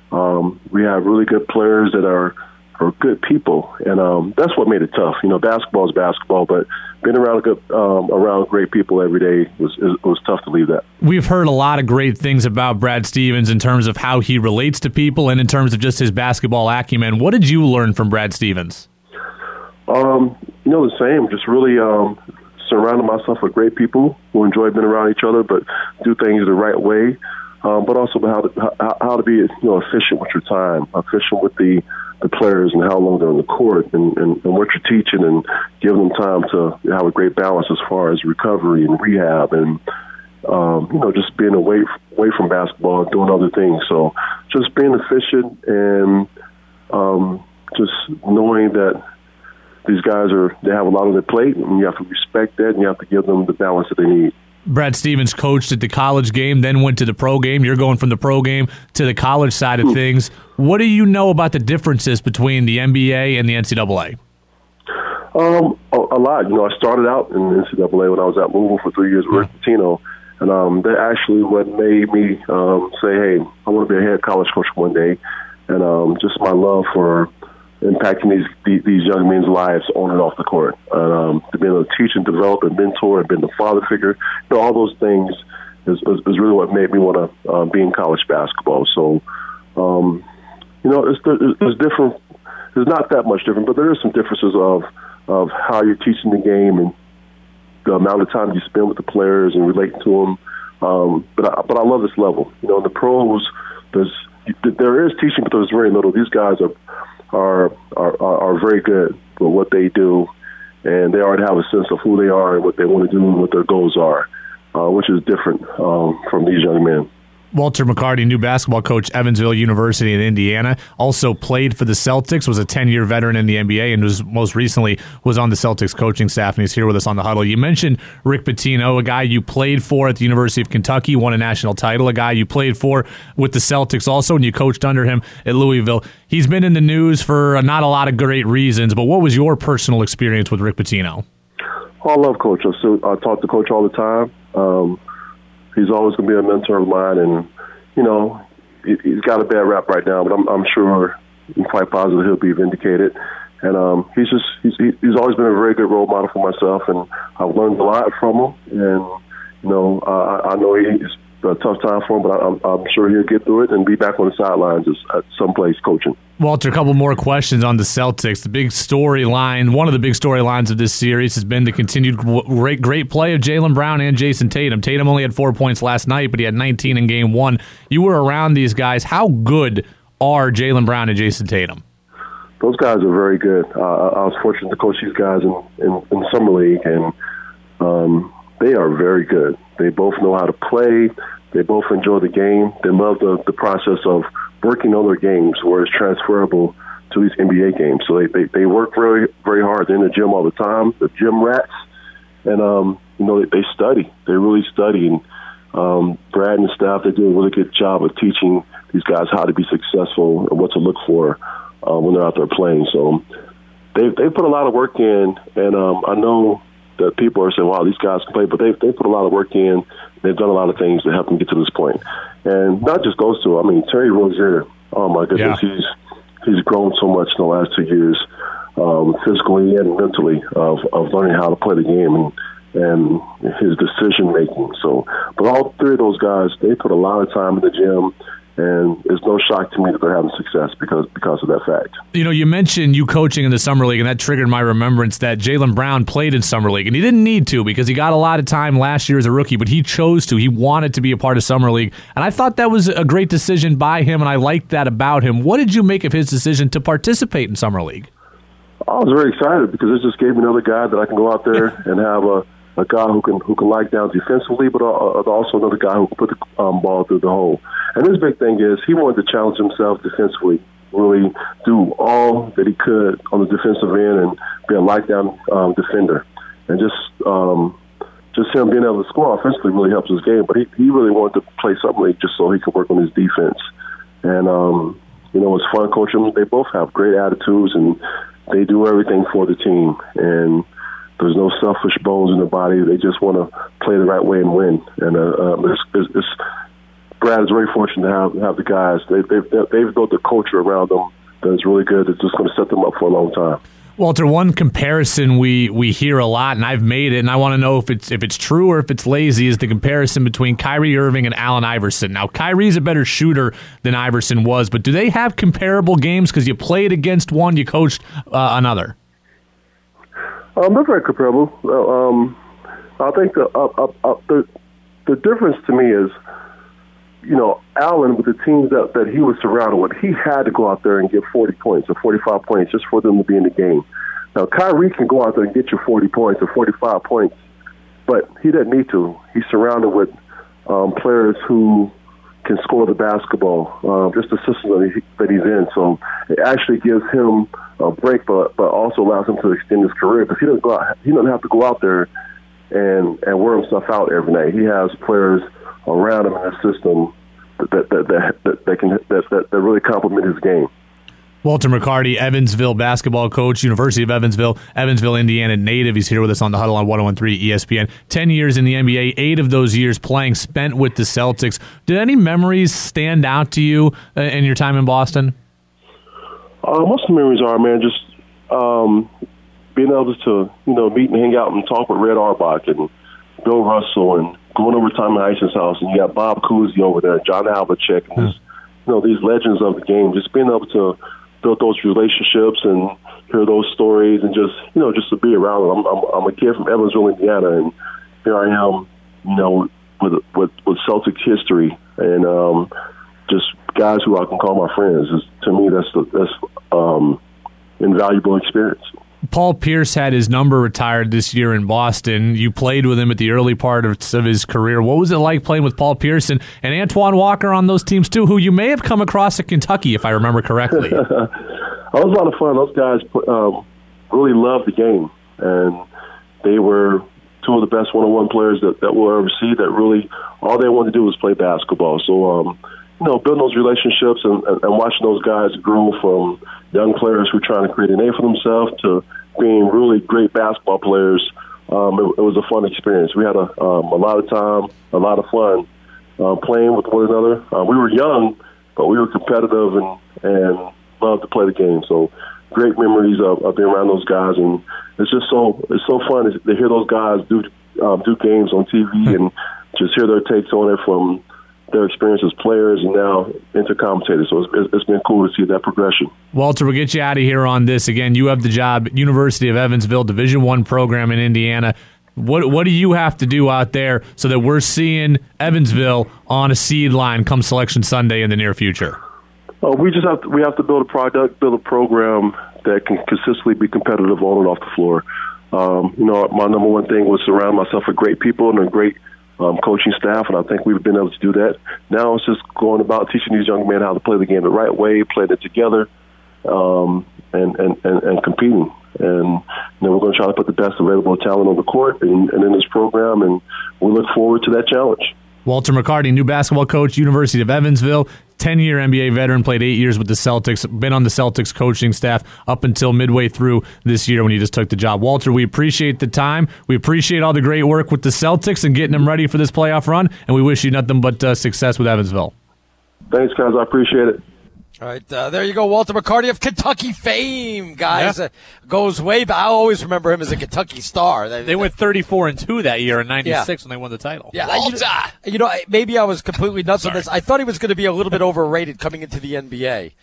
We have really good players that are good people, and that's what made it tough. Basketball is basketball, but being around around great people every day was tough to leave that. We've heard a lot of great things about Brad Stevens in terms of how he relates to people and in terms of just his basketball acumen. What did you learn from Brad Stevens? The same. Just really surrounding myself with great people who enjoy being around each other, but do things the right way. But also how to be efficient with your time, efficient with the players and how long they're on the court, and what you're teaching, and giving them time to have a great balance as far as recovery and rehab, and just being away from basketball and doing other things. So just being efficient and just knowing that these guys they have a lot on their plate, and you have to respect that, and you have to give them the balance that they need. Brad Stevens coached at the college game, then went to the pro game. You're going from the pro game to the college side of things. What do you know about the differences between the NBA and the NCAA? A lot. I started out in the NCAA when I was at Louisville for 3 years with Rick Pitino, and that actually what made me say, hey, I want to be a head college coach one day, and just my love for impacting these young men's lives on and off the court. To be able to teach and develop and mentor and be the father figure, all those things is really what made me want to be in college basketball. So, it's different. It's not that much different, but there are some differences of how you're teaching the game and the amount of time you spend with the players and relating to them. But I love this level. In the pros, there is teaching, but there's very little. These guys are very good with what they do, and they already have a sense of who they are and what they want to do and what their goals are, which is different from these young men. Walter McCarty, new basketball coach, Evansville University in Indiana, also played for the Celtics, was a 10-year veteran in the NBA, and most recently was on the Celtics coaching staff, and he's here with us on the Huddle. You mentioned Rick Pitino, a guy you played for at the University of Kentucky, won a national title, a guy you played for with the Celtics also, and you coached under him at Louisville. He's been in the news for not a lot of great reasons, but what was your personal experience with Rick Pitino? I love Coach. I talk to Coach all the time. He's always going to be a mentor of mine, and, he's got a bad rap right now, but I'm sure I'm quite positive he'll be vindicated. And he's always been a very good role model for myself, and I've learned a lot from him. And, I know it's a tough time for him, but I'm sure he'll get through it and be back on the sidelines at someplace coaching. Walter, a couple more questions on the Celtics. The big storyline, one of the big storylines of this series has been the continued great play of Jaylen Brown and Jason Tatum. Tatum only had 4 points last night, but he had 19 in Game 1. You were around these guys. How good are Jaylen Brown and Jason Tatum? Those guys are very good. I was fortunate to coach these guys in Summer League, and they are very good. They both know how to play. They both enjoy the game. They love the process of working on their games where it's transferable to these NBA games. So they work very, very hard. They're in the gym all the time, the gym rats. And, they study. They really study. And Brad and the staff, they do a really good job of teaching these guys how to be successful and what to look for when they're out there playing. So they put a lot of work in, and I know that people are saying, wow, these guys can play, but they put a lot of work in. They've done a lot of things to help them get to this point. And not just those two. I mean, Terry Rozier, oh, my goodness, yeah. He's grown so much in the last 2 years, physically and mentally, of learning how to play the game and his decision-making. So, but all three of those guys, they put a lot of time in the gym, and it's no shock to me that they're having success because of that fact. You mentioned you coaching in the Summer League, and that triggered my remembrance that Jaylen Brown played in Summer League, and he didn't need to because he got a lot of time last year as a rookie, but he chose to. He wanted to be a part of Summer League, and I thought that was a great decision by him, and I liked that about him. What did you make of his decision to participate in Summer League? I was very excited because it just gave me another guy that I can go out there and have a guy who can lock down defensively, but also another guy who can put the ball through the hole. And his big thing is he wanted to challenge himself defensively, really do all that he could on the defensive end and be a lockdown defender. And just him being able to score offensively really helps his game. But he really wanted to play Summer League just so he could work on his defense. And, it's fun coaching them. They both have great attitudes, and they do everything for the team. And there's no selfish bones in their body. They just want to play the right way and win. And Brad is very fortunate to have the guys. They've built a culture around them that is really good. It's just going to set them up for a long time. Walter, one comparison we hear a lot, and I've made it, and I want to know if it's true or if it's lazy, is the comparison between Kyrie Irving and Allen Iverson. Now, Kyrie's a better shooter than Iverson was, but do they have comparable games because you played against one, you coached another? They're very comparable. I think the difference to me is, Allen, with the teams that he was surrounded with, he had to go out there and get 40 points or 45 points just for them to be in the game. Now, Kyrie can go out there and get you 40 points or 45 points, but he doesn't need to. He's surrounded with players who can score the basketball, just the system that he's in. So it actually gives him a break, but also allows him to extend his career because he doesn't have to go out there and wear himself out every night. He has players around him in the system that really complement his game. Walter McCarty, Evansville basketball coach, University of Evansville, Indiana native. He's here with us on the Huddle on 101.3 ESPN. 10 years in the NBA, 8 of those years playing spent with the Celtics. Did any memories stand out to you in your time in Boston? Most of the memories are, man, just being able to, meet and hang out and talk with Red Auerbach and Bill Russell and going over to Tommy Hyson's house, and you got Bob Cousy over there, John Havlicek, and just, these legends of the game. Just being able to build those relationships and hear those stories, and just to be around them. I'm a kid from Evansville, Indiana, and here I am, with Celtic history and just guys who I can call my friends. To me, that's invaluable experience. Paul Pierce had his number retired this year in Boston. You played with him at the early part of his career. What was it like playing with Paul Pierce and Antoine Walker on those teams too, who you may have come across at Kentucky, if I remember correctly? It was a lot of fun. Those guys really loved the game, and they were two of the best one-on-one players that we'll ever see, that really all they wanted to do was play basketball. So, building those relationships and watching those guys grow from young players who are trying to create a name for themselves to being really great basketball players, it was a fun experience. We had a lot of time, a lot of fun playing with one another. We were young, but we were competitive and loved to play the game. So great memories of being around those guys, and it's so fun to hear those guys do games on TV and just hear their takes on it from their experience as players and now into commentators. So it's been cool to see that progression. Walter, we'll get you out of here on this. Again, you have the job at University of Evansville, Division I program in Indiana. What do you have to do out there so that we're seeing Evansville on a seed line come Selection Sunday in the near future? We have to build a product, build a program that can consistently be competitive on and off the floor. My number one thing was surround myself with great people and a great coaching staff, and I think we've been able to do that. Now it's just going about teaching these young men how to play the game the right way, playing it together, and competing. And we're going to try to put the best available talent on the court and in this program, and we look forward to that challenge. Walter McCarty, new basketball coach, University of Evansville, 10-year NBA veteran, played 8 years with the Celtics, been on the Celtics coaching staff up until midway through this year when he just took the job. Walter, we appreciate the time. We appreciate all the great work with the Celtics and getting them ready for this playoff run, and we wish you nothing but success with Evansville. Thanks, guys. I appreciate it. All right, there you go, Walter McCarty of Kentucky fame, guys. Yeah. Goes way back. I always remember him as a Kentucky star. They went 34-2 that year in '96 when they won the title. Yeah, Walter. Maybe I was completely nuts on this. I thought he was going to be a little bit overrated coming into the NBA.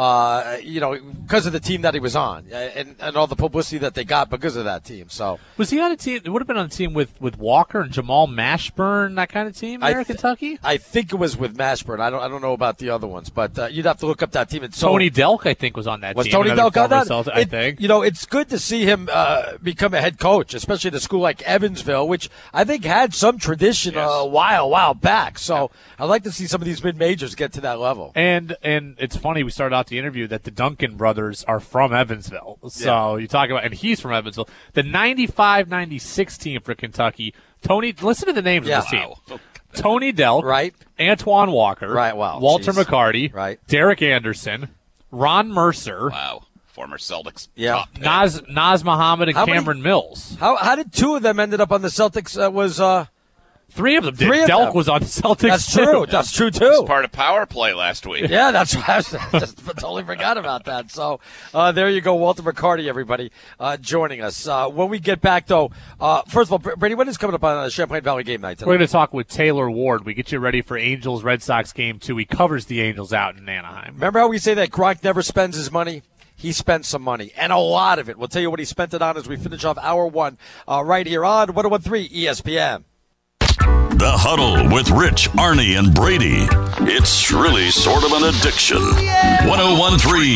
Because of the team that he was on and all the publicity that they got because of that team. So was he on a team? It would have been on a team with Walker and Jamal Mashburn, that kind of team there in Kentucky. I think it was with Mashburn. I don't know about the other ones, but you'd have to look up that team. Tony Delk, I think, was on that team. Was Tony Delk on that? I think. It's good to see him become a head coach, especially at a school like Evansville, which I think had some tradition a while back. So I'd like to see some of these mid-majors get to that level. And it's funny, we started out the interview that the Duncan brothers are from Evansville. So you talk about, and he's from Evansville. The 95-96 team for Kentucky, listen to the names of this team. Tony Delk, right? Antoine Walker, right? Wow. Walter McCarty, right? Derek Anderson, Ron Mercer, wow, former Celtics, Naz Muhammad, and Cameron Mills. How did two of them ended up on the Celtics? Three of them did. Delk was on the Celtics. That's true. That's true, too. It was part of Power Play last week. Yeah, that's right. I just totally forgot about that. So there you go, Walter McCarty, everybody, joining us. When we get back, though, first of all, Brady, when is coming up on Champlain Valley game night tonight? We're going to talk with Taylor Ward. We get you ready for Angels-Red Sox game 2. He covers the Angels out in Anaheim. Remember how we say that Gronk never spends his money? He spent some money, and a lot of it. We'll tell you what he spent it on as we finish off hour one right here on 101.3 ESPN. The Huddle with Rich, Arnie, and Brady. It's really sort of an addiction. 101.3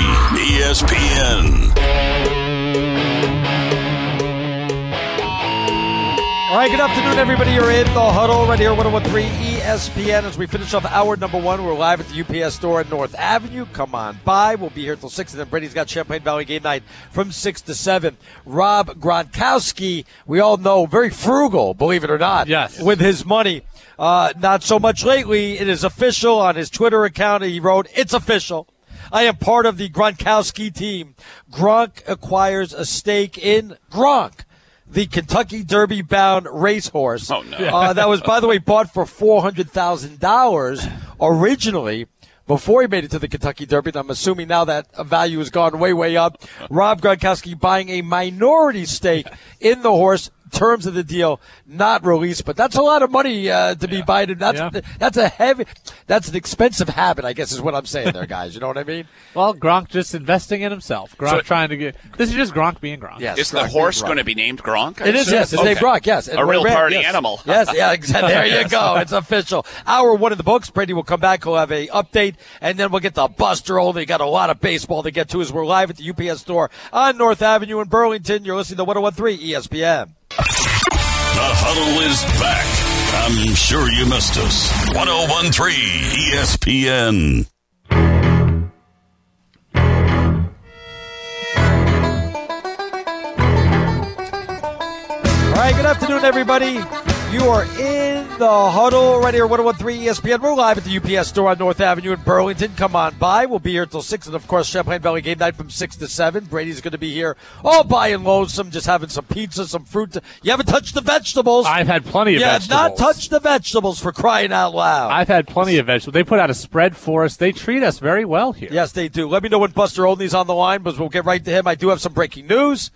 ESPN. All right, good afternoon, everybody. You're in the Huddle right here, 101.3 ESPN. As we finish off hour number one, we're live at the UPS store on North Avenue. Come on by. We'll be here till 6, and then Brady's got Champlain Valley game night from 6 to 7. Rob Gronkowski, we all know, very frugal, believe it or not, yes, with his money. Not so much lately. It is official. On his Twitter account, he wrote, "It's official. I am part of the Gronkowski team. Gronk acquires a stake in Gronk, the Kentucky Derby-bound racehorse." Oh, no. That was, by the way, bought for $400,000 originally before he made it to the Kentucky Derby. And I'm assuming now that value has gone way, way up. Rob Gronkowski buying a minority stake in the horse. Terms of the deal not released, but that's a lot of money to be buying. That's an expensive habit, I guess, is what I'm saying there, guys. You know what I mean? Well, Gronk just investing in himself. Gronk trying to get. This is just Gronk being Gronk. Yes, is the horse going to be named Gronk? It is. Yes, it's named Gronk. Yes, a real party animal. Yes, yeah, exactly. There you go. It's official. Hour 1 of the books. Brady will come back. He'll have a update, and then we'll get the Buster only. Got a lot of baseball to get to as we're live at the UPS store on North Avenue in Burlington. You're listening to 101.3 ESPN. The Huddle is back. I'm sure you missed us. 101.3 ESPN. All right, good afternoon, everybody. You are in the Huddle right here, 101.3 ESPN. We're live at the UPS store on North Avenue in Burlington. Come on by. We'll be here until 6. And, of course, Champlain Valley game night from 6 to 7. Brady's going to be here all by and lonesome, just having some pizza, some fruit. You haven't touched the vegetables. I've had plenty of vegetables. Yeah, not touched the vegetables, for crying out loud. I've had plenty of vegetables. They put out a spread for us. They treat us very well here. Yes, they do. Let me know when Buster Olney's on the line, but we'll get right to him. I do have some breaking news.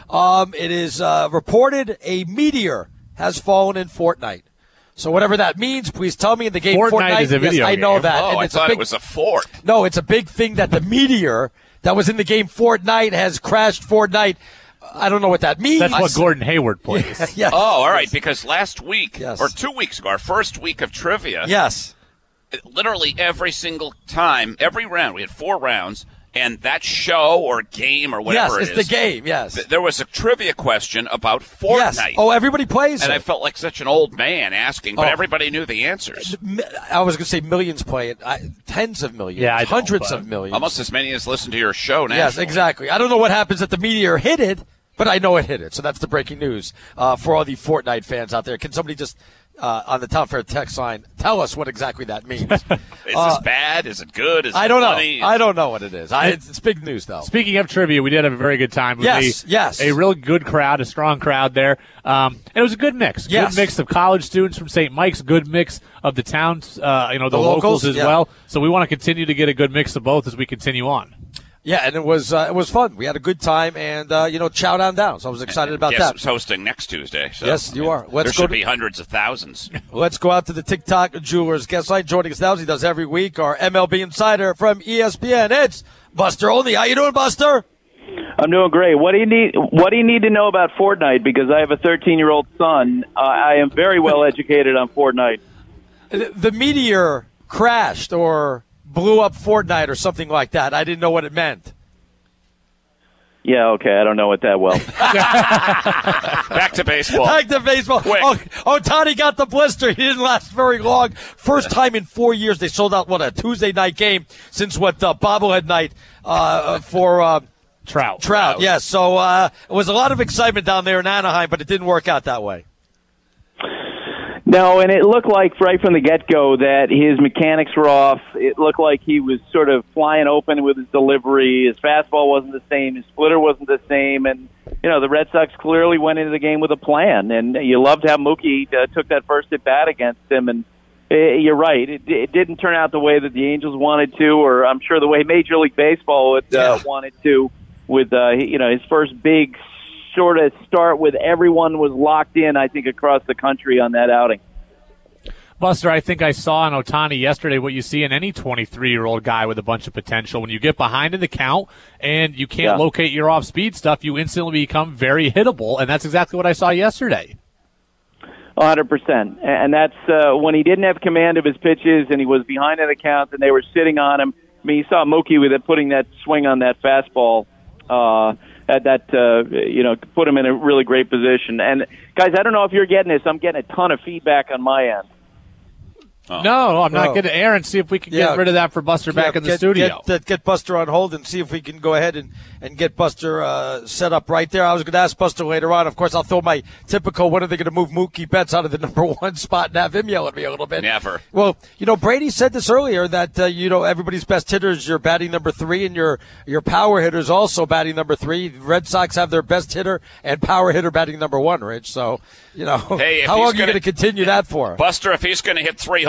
It is reported a meteor has fallen in Fortnite. So whatever that means, please tell me in the game Fortnite. Is a video yes, I know game. that. Oh, and I thought it was a fort. No, it's a big thing that the meteor that was in the game Fortnite has crashed Fortnite. I don't know what that means. That's what Gordon Hayward plays. Yes. Oh, all right, because last week, Yes. or 2 weeks ago, our first week of trivia, Yes. literally every single time, every round, we had 4 rounds, and that show or game or whatever Yes, it it's is, the game, yes. there was a trivia question about Fortnite. Yes. Oh, everybody plays And it. I felt like such an old man asking, but Oh. everybody knew the answers. I was going to say millions play it. Tens of millions. Yeah, I don't, hundreds but of millions. Almost as many as listen to your show now. Yes, exactly. I don't know what happens if the meteor hit it, but I know it hit it. So that's the breaking news for all the Fortnite fans out there. Can somebody just, on the Town Fair text line, tell us what exactly that means? Is this bad? Is it good? Is I it don't funny? know. I don't know what it is. It's big news, though. Speaking of trivia, we did have a very good time. Yes. A real good crowd, a strong crowd there. And it was a good mix. Yes. Good mix of college students from St. Mike's, good mix of the towns, the locals as yeah. well. So we want to continue to get a good mix of both as we continue on. Yeah, and it was fun. We had a good time, and chow down. So I was excited about Yes, that. it's hosting next Tuesday. So, Yes, you are. There should be hundreds of thousands. Let's go out to the TikTok Jewelers guest line. Joining us now, as he does every week, our MLB insider from ESPN. It's Buster Olney. How you doing, Buster? I'm doing great. What do you need to know about Fortnite? Because I have a 13-year-old son. I am very well educated on Fortnite. The meteor crashed or blew up Fortnite or something like that. I didn't know what it meant. Yeah, okay. I don't know it that well. Back to baseball. Back to baseball. Quick. Tani got the blister. He didn't last very long. First time in 4 years they sold out, a Tuesday night game since bobblehead night for Trout. Yes, so it was a lot of excitement down there in Anaheim, but it didn't work out that way. No, and it looked like right from the get-go that his mechanics were off. It looked like he was sort of flying open with his delivery. His fastball wasn't the same. His splitter wasn't the same. And, the Red Sox clearly went into the game with a plan. And you loved how Mookie took that first at-bat against him. And you're right. It didn't turn out the way that the Angels wanted to, or I'm sure the way Major League Baseball would wanted to with, his first big sort of start with everyone was locked in, I think, across the country on that outing. Buster, I think I saw in Ohtani yesterday what you see in any 23-year-old guy with a bunch of potential. When you get behind in the count and you can't locate your off-speed stuff, you instantly become very hittable, and that's exactly what I saw yesterday. 100%. And that's when he didn't have command of his pitches and he was behind in the count and they were sitting on him. I mean, you saw Mookie with it putting that swing on that fastball put him in a really great position. And, guys, I don't know if you're getting this. I'm getting a ton of feedback on my end. Oh. No, I'm not getting Aaron. See if we can get rid of that for Buster back in the studio. Get Buster on hold and see if we can go ahead and get Buster set up right there. I was going to ask Buster later on. Of course, I'll throw my typical, when are they going to move Mookie Betts out of the number 1 spot and have him yell at me a little bit? Never. Well, Brady said this earlier that, everybody's best hitter is your batting number 3 and your power hitter is also batting number 3. Red Sox have their best hitter and power hitter batting number 1, Rich. So, hey, how long are you going to continue that for? Buster, if he's going to hit 3 home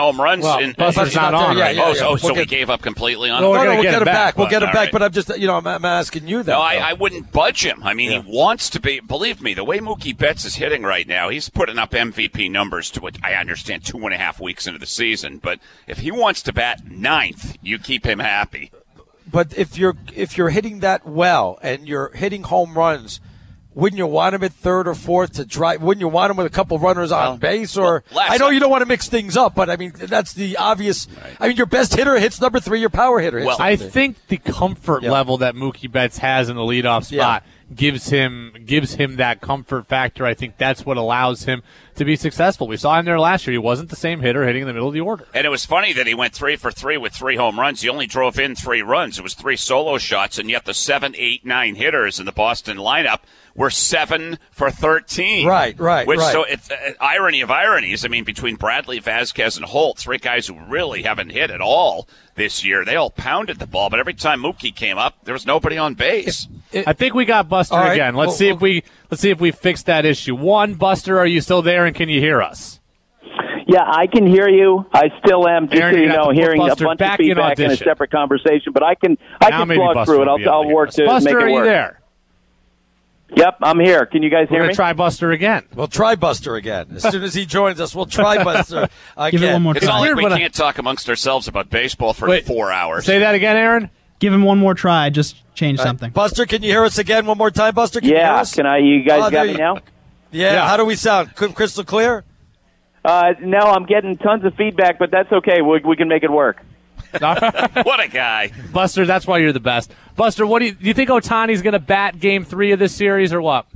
home runs. Well, Buster's not on. So we gave up completely on him? No, we'll get him back. We'll get him back. Right. But I'm just, I'm asking you that. No, I wouldn't budge him. I mean, he wants to be. Believe me, the way Mookie Betts is hitting right now, he's putting up MVP numbers to what I understand 2.5 weeks into the season. But if he wants to bat ninth, you keep him happy. But if you're hitting that well and you're hitting home runs, wouldn't you want him at third or fourth to drive? Wouldn't you want him with a couple runners on base? Or I know you don't want to mix things up, but I mean that's the obvious. Right. I mean, your best hitter hits number 3. Your power hitter hits. Well, I think the comfort level that Mookie Betts has in the leadoff spot gives him that comfort factor. I think that's what allows him to be successful. We saw him there last year. He wasn't the same hitter hitting in the middle of the order. And it was funny that he went 3 for 3 with 3 home runs. He only drove in 3 runs. It was 3 solo shots, and yet the 7, 8, 9 hitters in the Boston lineup were 7 for 13. Right. So it's irony of ironies. I mean, between Bradley, Vasquez, and Holt, 3 guys who really haven't hit at all this year, they all pounded the ball. But every time Mookie came up, there was nobody on base. I think we got Buster again. Let's see if we fix that issue. One, Buster, are you still there and can you hear us? Yeah, I can hear you. I still am. Just Aaron, so you know, hearing a bunch of feedback in a separate conversation. But I can slog through it. I'll work to Buster, make it work. are you there? Yep, I'm here. Can you guys hear me? We're going to try Buster again. We'll try Buster again. As soon as he joins us, we'll try Buster again. Give it one more try. It's not like we can't talk amongst ourselves about baseball for 4 hours. Say that again, Aaron. Give him one more try. Just change something. Buster, can you hear us again one more time, Buster? Can you hear us? Can I? You guys got me now? Yeah. How do we sound? Crystal clear? No, I'm getting tons of feedback, but that's okay. We can make it work. What a guy. Buster, that's why you're the best. Buster, what do you think Ohtani's going to bat Game 3 of this series or what?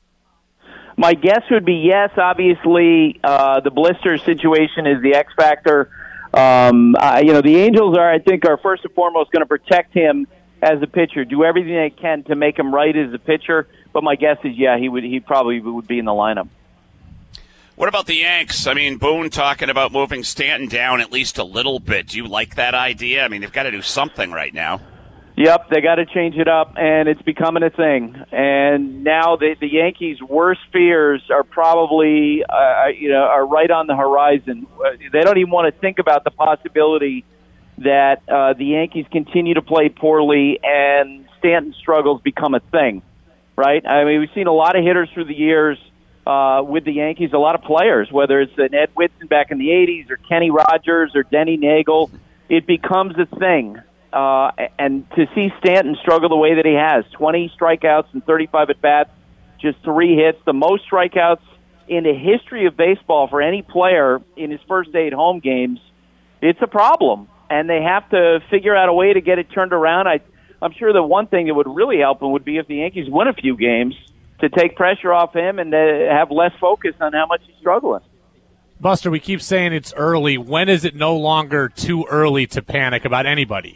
My guess would be yes. Obviously, the blister situation is the X factor. The Angels are first and foremost going to protect him as a pitcher, do everything they can to make him right as a pitcher. But my guess is, he probably would be in the lineup. What about the Yanks? I mean, Boone talking about moving Stanton down at least a little bit. Do you like that idea? I mean, they've got to do something right now. Yep, they got to change it up, and it's becoming a thing. And now the Yankees' worst fears are probably, are right on the horizon. They don't even want to think about the possibility that the Yankees continue to play poorly and Stanton struggles become a thing, right? I mean, we've seen a lot of hitters through the years with the Yankees, a lot of players, whether it's Ed Whitson back in the 80s or Kenny Rogers or Denny Nagel, it becomes a thing. And to see Stanton struggle the way that he has, 20 strikeouts and 35 at-bats, just 3 hits, the most strikeouts in the history of baseball for any player in his first 8 home games, it's a problem. And they have to figure out a way to get it turned around. I'm sure the one thing that would really help him would be if the Yankees win a few games to take pressure off him and have less focus on how much he's struggling. Buster, we keep saying it's early. When is it no longer too early to panic about anybody?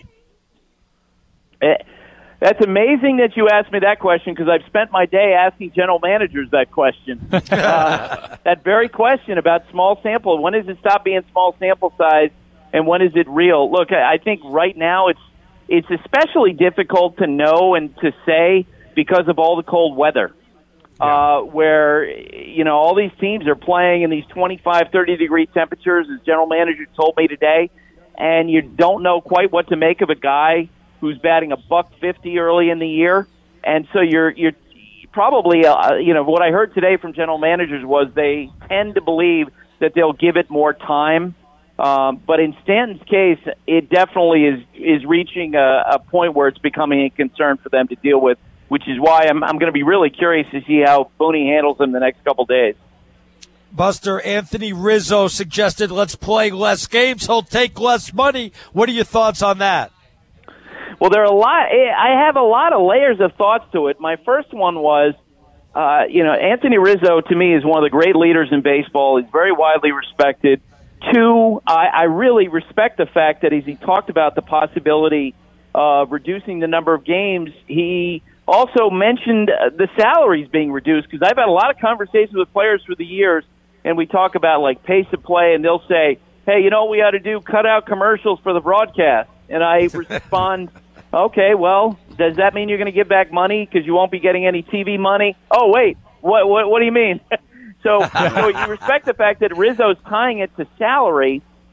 That's amazing that you asked me that question because I've spent my day asking general managers that question. That very question about small sample. When does it stop being small sample size and when is it real? Look, I think right now it's especially difficult to know and to say because of all the cold weather. Where, all these teams are playing in these 25, 30-degree temperatures, as general manager told me today, and you don't know quite what to make of a guy who's batting $150 early in the year. And so you're probably, what I heard today from general managers was they tend to believe that they'll give it more time. But in Stanton's case, it definitely is reaching a point where it's becoming a concern for them to deal with, which is why I'm going to be really curious to see how Booney handles him the next couple days. Buster, Anthony Rizzo suggested let's play less games. He'll take less money. What are your thoughts on that? Well, I have a lot of layers of thoughts to it. My first one was, Anthony Rizzo to me is one of the great leaders in baseball. He's very widely respected. 2, I really respect the fact that as he talked about the possibility of reducing the number of games, he also mentioned the salaries being reduced because I've had a lot of conversations with players through the years, and we talk about like pace of play, and they'll say, hey, you know what we ought to do? Cut out commercials for the broadcast. And I respond, okay, well, does that mean you're going to give back money because you won't be getting any TV money? Oh, wait, what do you mean? So you respect the fact that Rizzo's tying it to salary.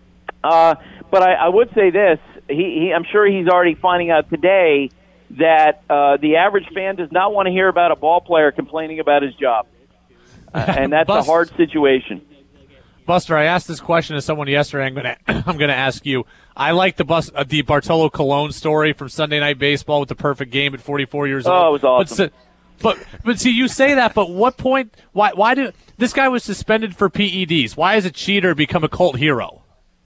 But I would say this. I'm sure he's already finding out today that the average fan does not want to hear about a ball player complaining about his job. And that's a hard situation. Buster, I asked this question to someone yesterday. I'm going to ask you. I like the Bartolo Colon story from Sunday Night Baseball with the perfect game at 44 years old. Oh, it was awesome. But see, you say that, but what point? Why did this guy was suspended for PEDs? Why has a cheater become a cult hero?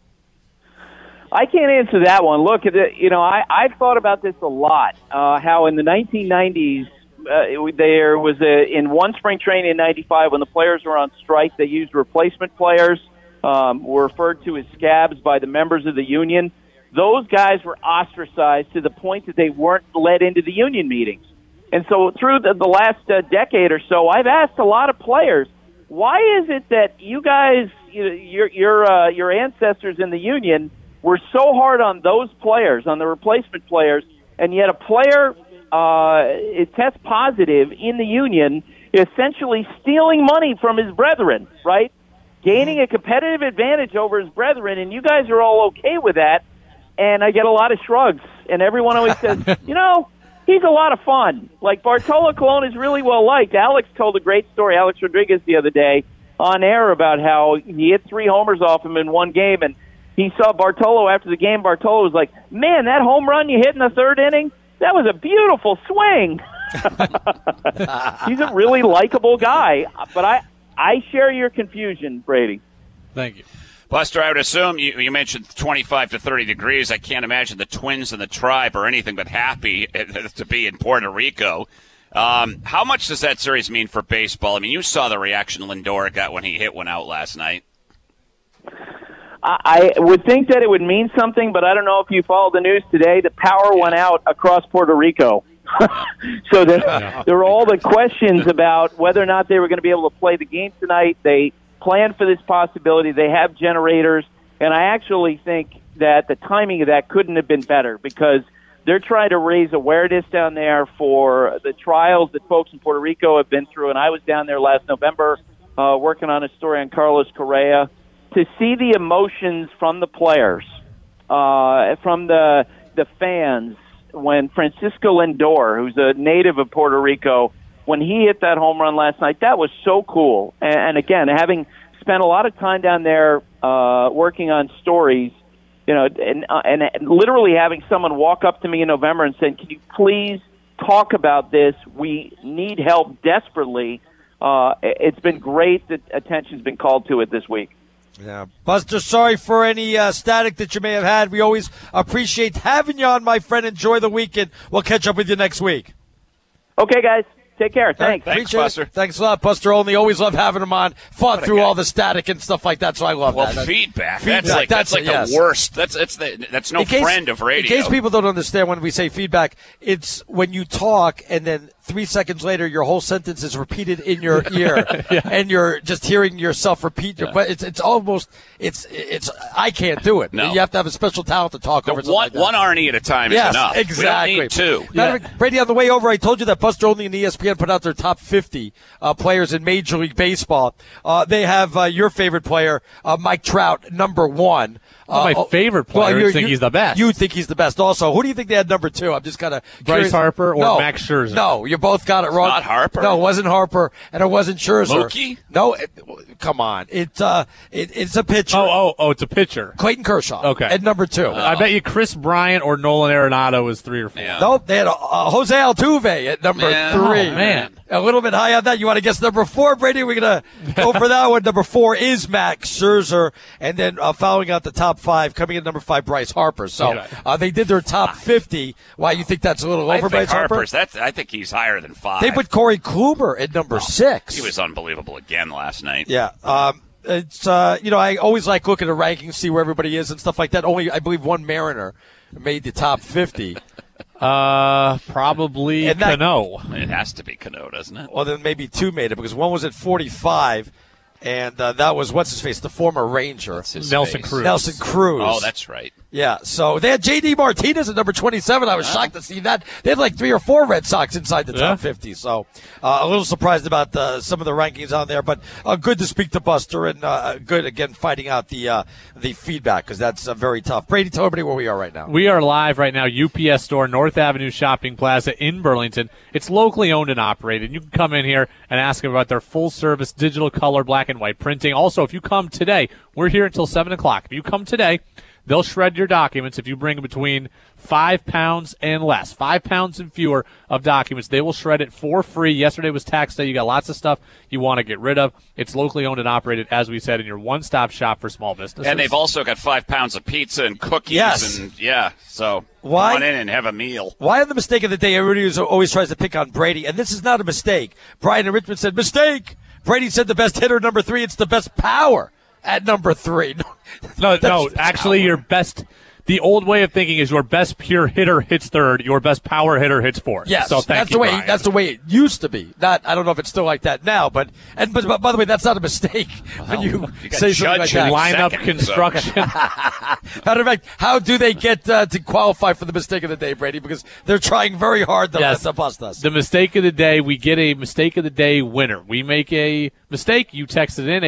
I can't answer that one. Look, I've thought about this a lot. How in the 1990s there was in one spring training in '95 when the players were on strike, they used replacement players, were referred to as scabs by the members of the union. Those guys were ostracized to the point that they weren't let into the union meetings. And so through the last decade or so, I've asked a lot of players, why is it that you guys, your ancestors in the union, were so hard on those players, on the replacement players, and yet a player it tests positive in the union, essentially stealing money from his brethren, right? Gaining a competitive advantage over his brethren, and you guys are all okay with that. And I get a lot of shrugs, and everyone always says, he's a lot of fun. Like, Bartolo Colon is really well liked. Alex told a great story, Alex Rodriguez, the other day on air about how he hit 3 homers off him in one game, and he saw Bartolo after the game. Bartolo was like, man, that home run you hit in the 3rd inning, that was a beautiful swing. He's a really likable guy. But I share your confusion, Brady. Thank you. Buster, I would assume you mentioned 25 to 30 degrees. I can't imagine the Twins and the Tribe are anything but happy to be in Puerto Rico. How much does that series mean for baseball? I mean, you saw the reaction Lindor got when he hit one out last night. I would think that it would mean something, but I don't know if you followed the news today. The power went out across Puerto Rico. So there were all the questions about whether or not they were going to be able to play the game tonight. They planned for this possibility. They have generators, and I actually think that the timing of that couldn't have been better because they're trying to raise awareness down there for the trials that folks in Puerto Rico have been through. And I was down there last November working on a story on Carlos Correa. To see the emotions from the players, from the fans, when Francisco Lindor, who's a native of Puerto Rico, when he hit that home run last night, that was so cool. And again, having spent a lot of time down there working on stories, and literally having someone walk up to me in November and saying, "Can you please talk about this? We need help desperately." It's been great that attention's been called to it this week. Yeah, Buster, sorry for any static that you may have had. We always appreciate having you on, my friend. Enjoy the weekend. We'll catch up with you next week. Okay, guys. Take care. Thanks. Thanks, Buster. Thanks a lot, Buster Olney. Always love having him on. Fought through all the static and stuff like that, so I love that. Well, feedback. That's like the worst. That's no friend of radio. In case people don't understand, when we say feedback, it's when you talk and then 3 seconds later your whole sentence is repeated in your ear, and you're just hearing yourself repeat your question. It's almost I can't do it. No. You have to have a special talent to talk over one Arnie at a time is enough. Exactly. We don't need 2. Matter of fact, Brady, on the way over, I told you that Buster Olney and ESPN put out their top 50 players in Major League Baseball. They have your favorite player, Mike Trout, number 1. My favorite player. You think he's the best. You think he's the best also. Who do you think they had number 2? I'm just kind of Bryce Harper or Max Scherzer? No, you both got it wrong. Not Harper? No, it wasn't Harper, and it wasn't Scherzer. Mookie? No, come on. It's a pitcher. Oh, it's a pitcher. Clayton Kershaw. Okay. At number 2. I bet you Chris Bryant or Nolan Arenado was 3 or 4. Yeah. Nope, they had Jose Altuve at number 3. Oh, man. A little bit high on that. You want to guess number 4, Brady? We're going to go for that one. Number 4 is Max Scherzer. And then following out the top 5, coming in number 5, Bryce Harper. So they did their top 50. Why, you think that's a little over Bryce Harper? I think he's higher than 5. They put Corey Kluber at number 6. He was unbelievable again last night. Yeah. It's I always like looking at the rankings, see where everybody is and stuff like that. Only, I believe, one Mariner made the top 50. Probably Cano. It has to be Cano, doesn't it? Well, then maybe 2 made it because one was at 45, and that was what's his face, the former Ranger, Nelson Cruz. Nelson Cruz. Oh, that's right. Yeah, so they had J.D. Martinez at number 27. I was shocked to see that. They had like 3 or 4 Red Sox inside the top 50. So a little surprised about some of the rankings on there. But good to speak to Buster, and good, again, fighting out the feedback, because that's very tough. Brady, tell everybody where we are right now. We are live right now, UPS Store, North Avenue Shopping Plaza in Burlington. It's locally owned and operated. You can come in here and ask them about their full-service digital color black and white printing. Also, if you come today, we're here until 7 o'clock. If you come today, they'll shred your documents. If you bring between 5 pounds and less, 5 pounds and fewer of documents, they will shred it for free. Yesterday was tax day. You got lots of stuff you want to get rid of. It's locally owned and operated, as we said, in your one-stop shop for small businesses. And they've also got 5 pounds of pizza and cookies. Yes. And so come on in and have a meal. Why the mistake of the day? Everybody always tries to pick on Brady, and this is not a mistake. Brian in Richmond said, mistake. Brady said the best hitter, number 3. It's the best power at number 3. No, actually your best, the old way of thinking is your best pure hitter hits 3rd, your best power hitter hits 4th. Yes, so that's the way. Brian. That's the way it used to be. I don't know if it's still like that now, but by the way, that's not a mistake when you say something like that. Lineup construction. Matter of fact, how do they get to qualify for the mistake of the day, Brady? Because they're trying very hard to bust us. The mistake of the day, we get a mistake of the day winner. We make a mistake, you text it in,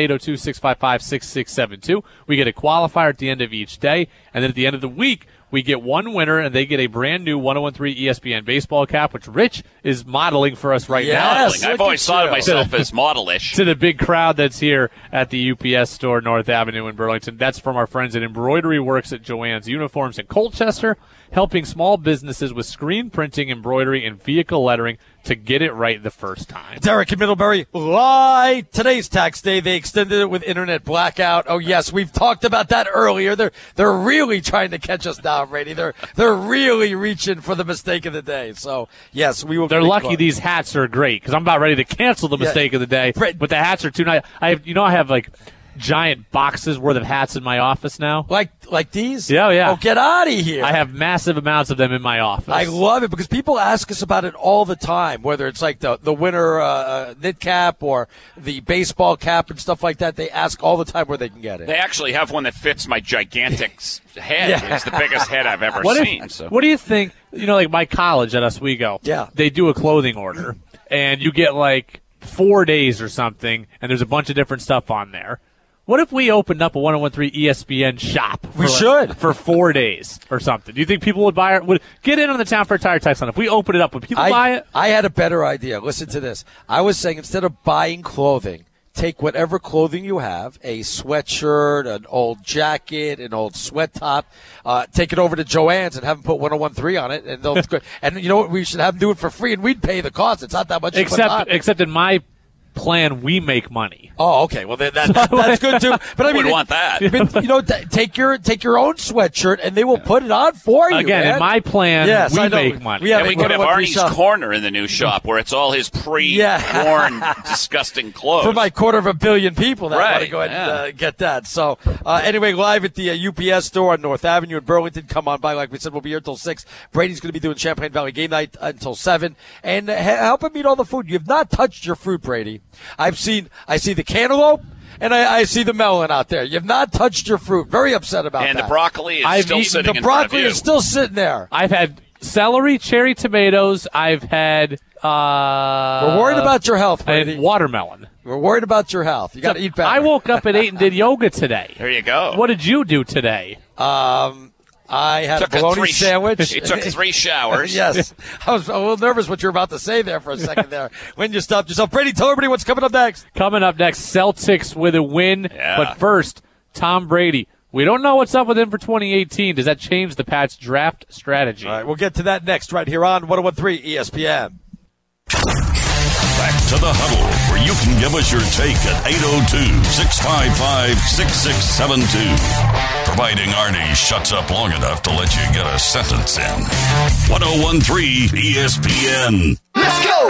802-655-6672. We get a qualifier at the end of each day, and then at the end of the week, we get one winner, and they get a brand new 1013 ESPN baseball cap, which Rich is modeling for us right now. I've always thought of myself as model-ish. To the big crowd that's here at the UPS Store, North Avenue in Burlington. That's from our friends at Embroidery Works at Joann's Uniforms in Colchester, helping small businesses with screen printing, embroidery, and vehicle lettering to get it right the first time. Derek in Middlebury, lie. Today's tax day. They extended it with internet blackout. Oh yes, we've talked about that earlier. They're really trying to catch us down, Brady. They're really reaching for the mistake of the day. So yes, we will. They're lucky these hats are great, because I'm about ready to cancel the mistake of the day. But the hats are too nice. I have like giant boxes worth of hats in my office now. Like these? Yeah. Oh, get out of here. I have massive amounts of them in my office. I love it because people ask us about it all the time, whether it's like the winter knit cap or the baseball cap and stuff like that. They ask all the time where they can get it. They actually have one that fits my gigantic head. Yeah. It's the biggest head I've ever seen. What do you think? Like my college at Oswego, they do a clothing order, and you get like 4 days or something, and there's a bunch of different stuff on there. What if we opened up a 1013 ESPN shop? For 4 days or something. Do you think people would buy it? Would get in on the Town Fair Tire Text line. If we open it up, would people buy it? I had a better idea. Listen to this. I was saying, instead of buying clothing, take whatever clothing you have, a sweatshirt, an old jacket, an old sweat top, take it over to Joann's and have them put 1013 on it, and they'll. And you know what? We should have them do it for free, and we'd pay the cost. It's not that much. Except in my plan, we make money. Oh, okay. Well, that's good too. But I mean, would want that. Take your own sweatshirt, and they will put it on for you. Again, man. In my plan, we make money. We could have Arnie's corner in the new shop where it's all his pre-worn, disgusting clothes. For my 250 million people that want to go ahead and get that. So, anyway, live at the UPS store on North Avenue in Burlington. Come on by. Like we said, we'll be here until 6. Brady's going to be doing Champlain Valley game night until 7. And help him eat all the food. You have not touched your fruit, Brady. I see the cantaloupe, and I see the melon out there. You have not touched your fruit. Very upset about that. And the broccoli is still sitting in front of you. The broccoli is still sitting there. I've had celery, cherry tomatoes. I've had... We're worried about your health, Brady. And watermelon. We're worried about your health. You got to eat better. I woke up at 8 and did yoga today. There you go. What did you do today? I had a bologna sandwich. He took 3 showers. Yes. I was a little nervous what you were about to say there for a second there. When you stopped yourself. Brady, tell everybody what's coming up next. Coming up next, Celtics with a win. Yeah. But first, Tom Brady. We don't know what's up with him for 2018. Does that change the Pats' draft strategy? All right, we'll get to that next right here on 1013 ESPN. Back to the huddle, where you can give us your take at 802-655-6672. Providing Arnie shuts up long enough to let you get a sentence in. 1013 ESPN. Let's go!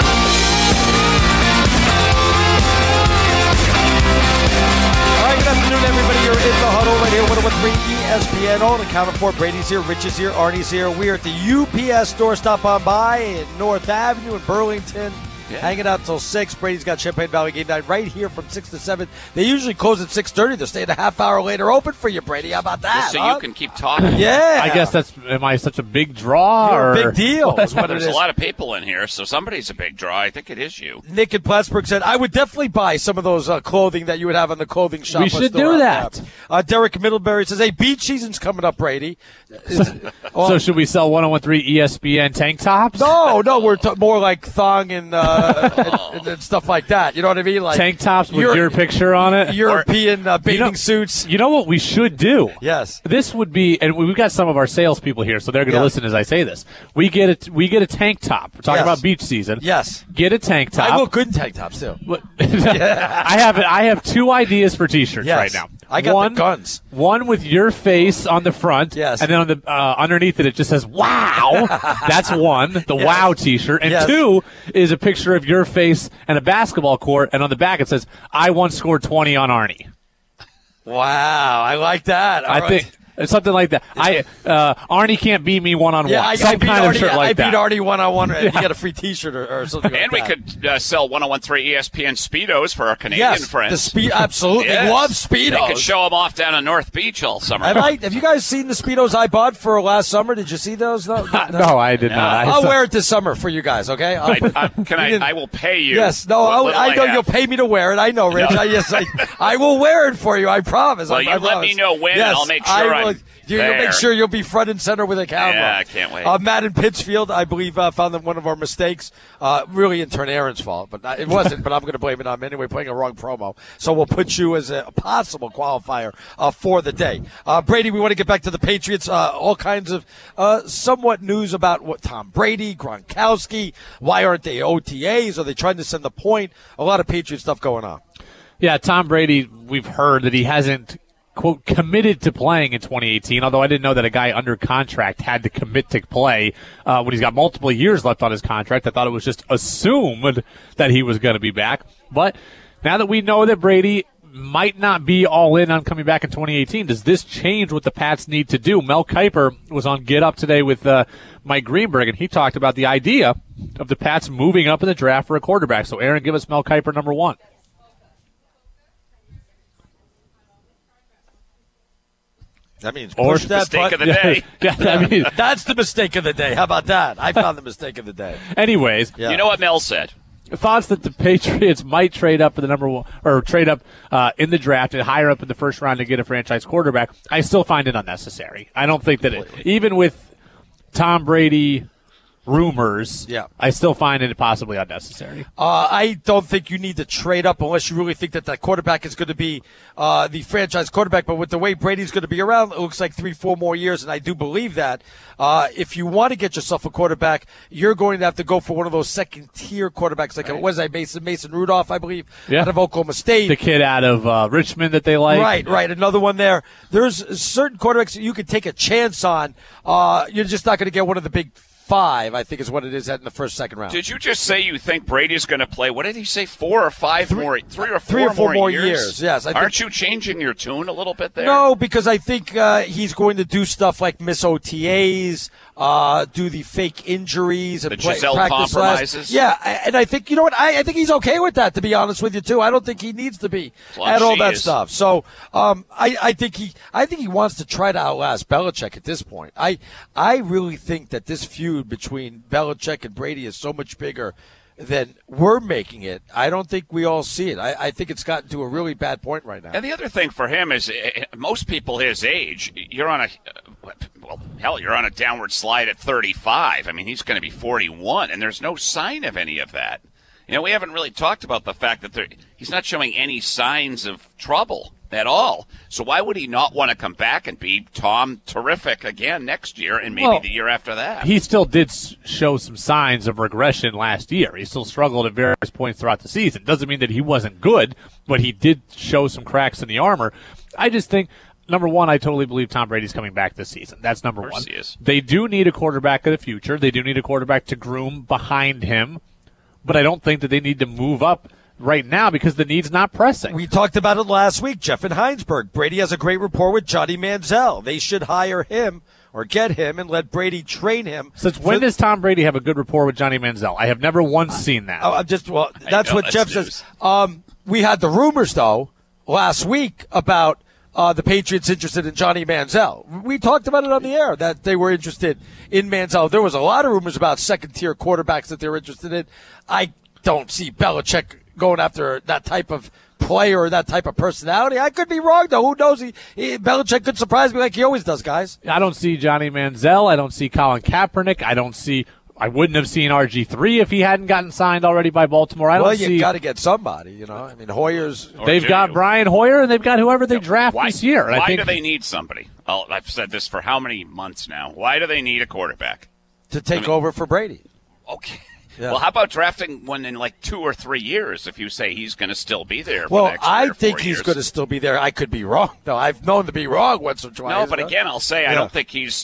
All right, good afternoon, everybody. You're in the huddle right here, 1013 ESPN. All accounted for. Brady's here, Rich is here, Arnie's here. We are at the UPS store. Stop on by at North Avenue in Burlington. hanging out till 6. Brady's got Champaign Valley Game Night right here from 6 to 7. They usually close at 6:30. They're staying a half hour later open for you, Brady. How about that? Just so you can keep talking. Yeah. I guess am I such a big draw? You're or? a big deal. Is what There's it is. a lot of people in here, so somebody's a big draw. I think it is you. Nick in Plattsburgh said, I would definitely buy some of those clothing that you would have on the clothing shop. We should do that. Derek Middlebury says, hey, beach season's coming up, Brady. So should we sell 101.3 ESPN tank tops? No, we're more like thong and stuff like that. You know what I mean? Like tank tops with your picture on it? European bathing suits. You know what we should do? Yes. This would be, and we've got some of our salespeople here, so they're going to listen as I say this. We get a tank top. We're talking about beach season. Yes. Get a tank top. I look good in tank tops, too. I have 2 ideas for T-shirts right now. I got the guns. One with your face on the front. Yes. And then on the underneath it just says, wow. That's one, the wow T-shirt. And 2 is a picture of your face and a basketball court, and on the back it says, I once scored 20 on Arnie. Wow, I like that. I think something like that. Arnie can't beat me one-on-one. Yeah, Some kind of shirt like that. I beat Arnie one-on-one, and you get a free T-shirt or something like that. And we could sell 101.3 ESPN Speedos for our Canadian friends. Absolutely. They love Speedos. They could show them off down on North Beach all summer. Have you guys seen the Speedos I bought for last summer? Did you see those? No, I did not. I'll wear it this summer for you guys, okay? I will pay you. Yes, I know you'll pay me to wear it. I know, Rich. I will wear it for you. I promise. Well, let me know when, and I'll make sure You'll make sure you'll be front and center with a camera. Yeah, I can't wait. Matt in Pittsfield, I believe, found that one of our mistakes. Really intern Aaron's fault, but it wasn't. But I'm going to blame it on him anyway, playing a wrong promo. So we'll put you as a possible qualifier for the day. Brady, we want to get back to the Patriots. All kinds of somewhat news about what Tom Brady, Gronkowski. Why aren't they OTAs? Are they trying to send the point? A lot of Patriot stuff going on. Yeah, Tom Brady, we've heard that he hasn't, quote, committed to playing in 2018, although I didn't know that a guy under contract had to commit to play when he's got multiple years left on his contract. I thought it was just assumed that he was going to be back. But now that we know that Brady might not be all in on coming back in 2018, does this change what the Pats need to do? Mel Kiper was on Get Up today with Mike Greenberg, and he talked about the idea of the Pats moving up in the draft for a quarterback. So, Aaron, give us Mel Kiper number 1. That means push that mistake of the day. That's the mistake of the day. How about that? I found the mistake of the day. Anyways, you know what Mel said? Thoughts that the Patriots might trade up for the number 1 or trade up in the draft and higher up in the first round to get a franchise quarterback. I still find it unnecessary. I don't think that even with Tom Brady rumors, I still find it possibly unnecessary. I don't think you need to trade up unless you really think that that quarterback is going to be the franchise quarterback. But with the way Brady's going to be around, it looks like 3-4 more years, and I do believe that. If you want to get yourself a quarterback, you're going to have to go for one of those second-tier quarterbacks, like what is that, Mason Rudolph, I believe, out of Oklahoma State. The kid out of Richmond that they like. Right. Another one there. There's certain quarterbacks that you can take a chance on. You're just not going to get one of the big 5, I think is what it is in the first, second round. Did you just say you think Brady's going to play, what did he say, 4 or 5 more, 3 or 4 3 or 4 more years? Yes. Aren't you changing your tune a little bit there? No, because I think he's going to do stuff like miss OTAs, do the fake injuries, and the Giselle compromises. Yeah, and I think, you know what, I think he's okay with that, to be honest with you, too. I don't think he needs to be at all that stuff. So I think he wants to try to outlast Belichick at this point. I really think that this feud between Belichick and Brady is so much bigger than we're making it. I don't think we all see it. I think it's gotten to a really bad point right now. And the other thing for him is most people his age, you're on a downward slide at 35. I mean, he's going to be 41, and there's no sign of any of that. You know, we haven't really talked about the fact that he's not showing any signs of trouble at all. So why would he not want to come back and be Tom terrific again next year and maybe the year after that? He still did show some signs of regression last year. He still struggled at various points throughout the season. Doesn't mean that he wasn't good, but he did show some cracks in the armor. I just think, number 1, I totally believe Tom Brady's coming back this season. That's number 1. He is. They do need a quarterback of the future. They do need a quarterback to groom behind him, but I don't think that they need to move up right now because the need's not pressing. We talked about it last week, Jeff and Heinsberg. Brady has a great rapport with Johnny Manziel. They should hire him or get him and let Brady train him. Since when does Tom Brady have a good rapport with Johnny Manziel? I have never once seen that. That's what Jeff says. We had the rumors, though, last week about the Patriots interested in Johnny Manziel. We talked about it on the air that they were interested in Manziel. There was a lot of rumors about second-tier quarterbacks that they were interested in. I don't see Belichick going after that type of player or that type of personality. I could be wrong, though. Who knows? Belichick could surprise me like he always does, guys. I don't see Johnny Manziel. I don't see Colin Kaepernick. I wouldn't have seen RG3 if he hadn't gotten signed already by Baltimore. You got to get somebody, you know. I mean, Hoyer's. They've got Brian Hoyer, and they've got whoever they draft this year. Why do they need somebody? I've said this for how many months now. Why do they need a quarterback? To take over for Brady. Okay. Yeah. Well, how about drafting one in like 2 or 3 years if you say he's going to still be there for the next 3 or 4 years? I think he's going to still be there. I could be wrong. No, I've known to be wrong once or twice. No, but again, I'll say I don't think he's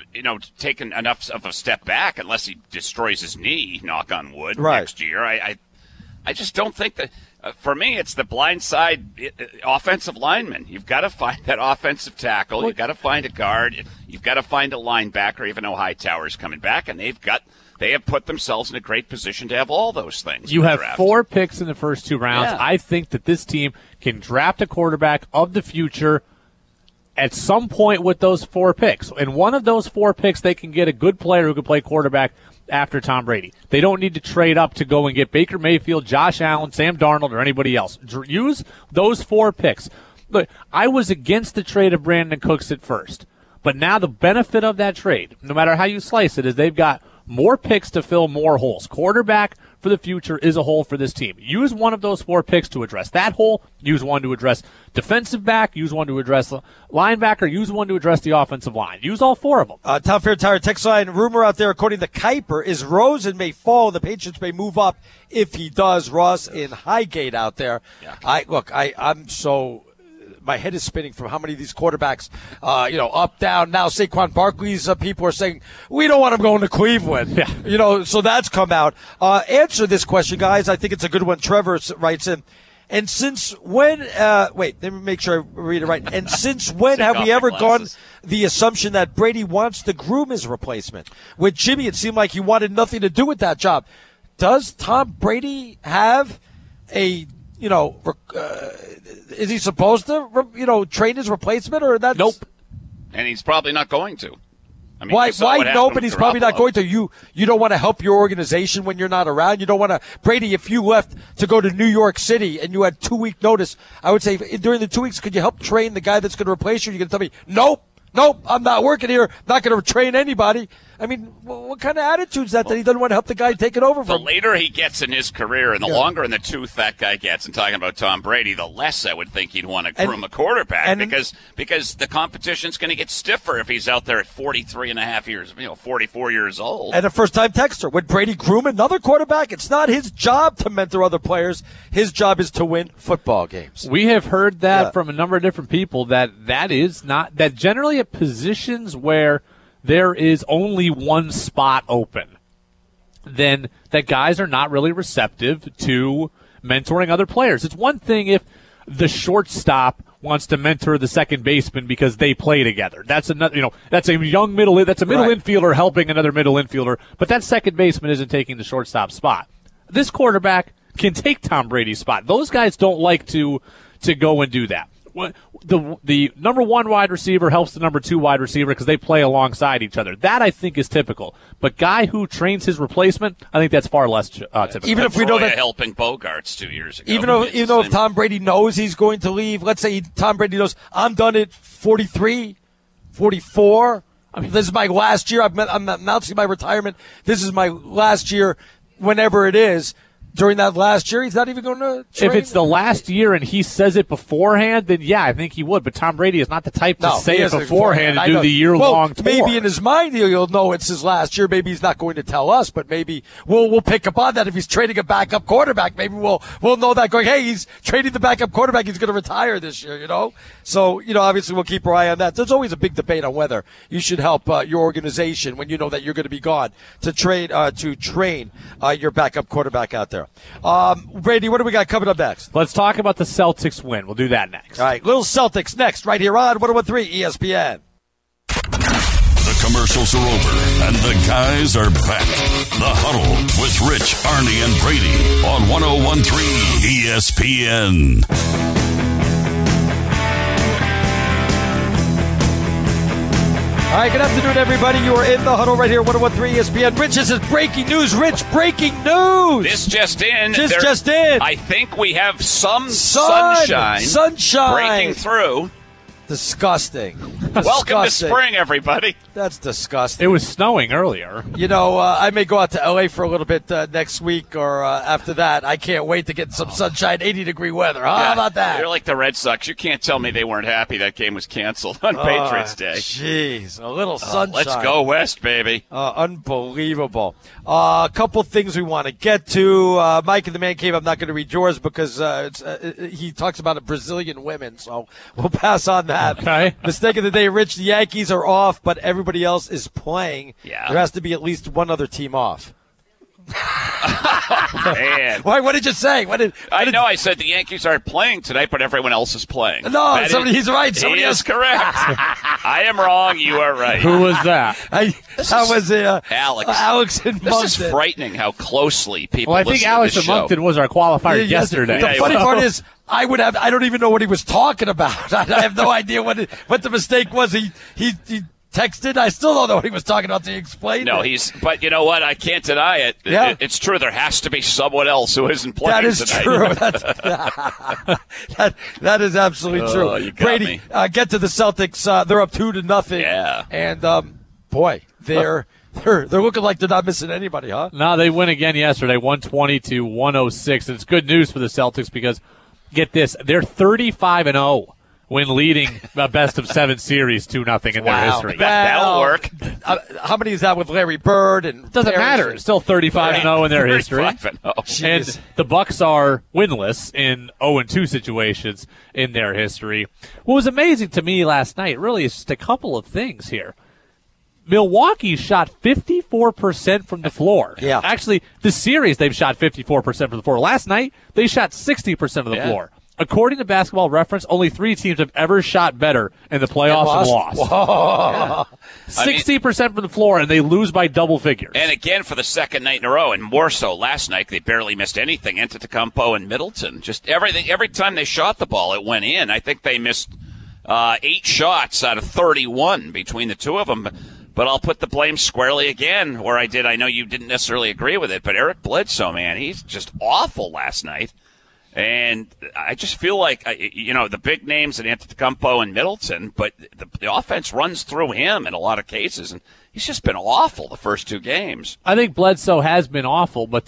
taken enough of a step back unless he destroys his knee, knock on wood, next year. I just don't think that. For me, it's the blindside offensive lineman. You've got to find that offensive tackle. You've got to find a guard. You've got to find a linebacker, even though Hightower's coming back, and they have put themselves in a great position to have all those things. You have 4 picks in the first 2 rounds. Yeah. I think that this team can draft a quarterback of the future at some point with those 4 picks. And one of those 4 picks, they can get a good player who can play quarterback after Tom Brady. They don't need to trade up to go and get Baker Mayfield, Josh Allen, Sam Darnold, or anybody else. Use those 4 picks. Look, I was against the trade of Brandon Cooks at first. But now the benefit of that trade, no matter how you slice it, is they've got more picks to fill more holes. Quarterback for the future is a hole for this team. Use one of those 4 picks to address that hole. Use one to address defensive back. Use one to address linebacker. Use one to address the offensive line. Use all 4 of them. Tom Fairtire text line, rumor out there, according to Kuiper, is Rosen may fall. The Patriots may move up if he does. Ross in Highgate out there. Yeah. I'm so... My head is spinning from how many of these quarterbacks, up, down. Now Saquon Barkley's people are saying, we don't want him going to Cleveland. Yeah. So that's come out. Answer this question, guys. I think it's a good one. Trevor writes in. And since when, let me make sure I read it right. And since when have we ever gone the assumption that Brady wants to groom his replacement? With Jimmy, it seemed like he wanted nothing to do with that job. Does Tom Brady have a is he supposed to, train his replacement, or that's... Nope. And he's probably not going to. I mean, why no, but he's probably not going to. You don't want to help your organization when you're not around. You don't want to... Brady, if you left to go to New York City and you had 2-week notice, I would say during the 2 weeks, could you help train the guy that's going to replace you? You're going to tell me, nope, I'm not working here. Not going to train anybody. I mean, what kind of attitude is that he doesn't want to help the guy take it over from him? The later he gets in his career and the longer in the tooth that guy gets, and talking about Tom Brady, the less I would think he'd want to groom a quarterback because the competition's going to get stiffer if he's out there at 43 and a half years, 44 years old. And a first-time texter, would Brady groom another quarterback? It's not his job to mentor other players. His job is to win football games. We have heard that from a number of different people that is not – that generally at positions where – there is only one spot open, then that guys are not really receptive to mentoring other players. It's one thing if the shortstop wants to mentor the second baseman because they play together. That's another, that's a middle infielder helping another middle infielder, but that second baseman isn't taking the shortstop spot. This quarterback can take Tom Brady's spot. Those guys don't like to go and do that. The number 1 wide receiver helps the number 2 wide receiver because they play alongside each other. That, I think, is typical. But guy who trains his replacement, I think that's far less typical. Even if we know that helping Bogarts 2 years ago. Even though if Tom Brady knows he's going to leave, let's say Tom Brady knows, I'm done at 43, 44. This is my last year. I'm announcing my retirement. This is my last year, whenever it is. During that last year, he's not even going to train? If it's the last year and he says it beforehand, then yeah, I think he would. But Tom Brady is not the type to say it beforehand and do the year-long tour. Maybe in his mind he'll know it's his last year. Maybe he's not going to tell us, but maybe we'll pick up on that. If he's trading a backup quarterback, maybe we'll know that going, hey, he's trading the backup quarterback. He's going to retire this year, So, obviously we'll keep our eye on that. There's always a big debate on whether you should help your organization when you know that you're going to be gone to train your backup quarterback out there. Brady, what do we got coming up next? Let's talk about the Celtics win. We'll do that next. All right, little Celtics next, right here on 101.3 ESPN. The commercials are over, and the guys are back. The Huddle with Rich, Arnie, and Brady on 101.3 ESPN. All right, good afternoon, everybody. You are in the Huddle right here, 101.3 ESPN. Rich, this is breaking news. Rich, breaking news. This just in. Just in. I think we have some sunshine breaking through. Disgusting. Welcome to spring, everybody. That's disgusting. It was snowing earlier. You know, I may go out to L.A. for a little bit next week or after that. I can't wait to get some sunshine, 80-degree weather. How about that? You're like the Red Sox. You can't tell me they weren't happy that game was canceled on Patriots Day. Jeez, a little sunshine. Let's go west, baby. Unbelievable. A couple things we want to get to. Mike and the Man Cave, I'm not going to read yours because he talks about Brazilian women, so we'll pass on that. Okay. Mistake of the day, Rich. The Yankees are off, but everybody else is playing. Yeah. There has to be at least one other team off. Man. Why? What did you say? I said the Yankees aren't playing tonight, but everyone else is playing. No, he's right. Somebody else is correct. I am wrong. You are right. Who was that? That was Alex. Alex in Moncton. This is frightening how closely people. Well, I think Alex in Moncton was our qualifier yesterday. The funny part is, I don't even know what he was talking about. I have no idea what the mistake was. He texted. I still don't know what he was talking about. To explain. No, but you know what? I can't deny it. Yeah. It's true. There has to be someone else who isn't playing. That is tonight. True. That is absolutely true. You got Brady, me. Get to the Celtics. They're up 2-0. Yeah. And boy, they're looking like they're not missing anybody, huh? No, they win again yesterday, 120-106. And it's good news for the Celtics because, get this, they're 35-0 when leading a best-of-7 series 2-0 in their history. That'll work. How many is that with Larry Bird? And doesn't matter. It's still 35-0 in their history. 35-0. And the Bucks are winless in 0-2 situations in their history. What was amazing to me last night really is just a couple of things here. Milwaukee shot 54% from the floor. Yeah. Actually, this series they've shot 54% from the floor. Last night, they shot 60% of the floor. According to Basketball Reference, only 3 teams have ever shot better in the playoffs and lost. Whoa. 60% from the floor, and they lose by double figures. And again, for the second night in a row, and more so last night, they barely missed anything. Antetokounmpo and Middleton, just everything. Every time they shot the ball, it went in. I think they missed 8 shots out of 31 between the two of them. But I'll put the blame squarely again where I did. I know you didn't necessarily agree with it, but Eric Bledsoe, man, he's just awful last night. And I just feel like, the big names in Antetokounmpo and Middleton, but the offense runs through him in a lot of cases, and he's just been awful the first 2 games. I think Bledsoe has been awful, but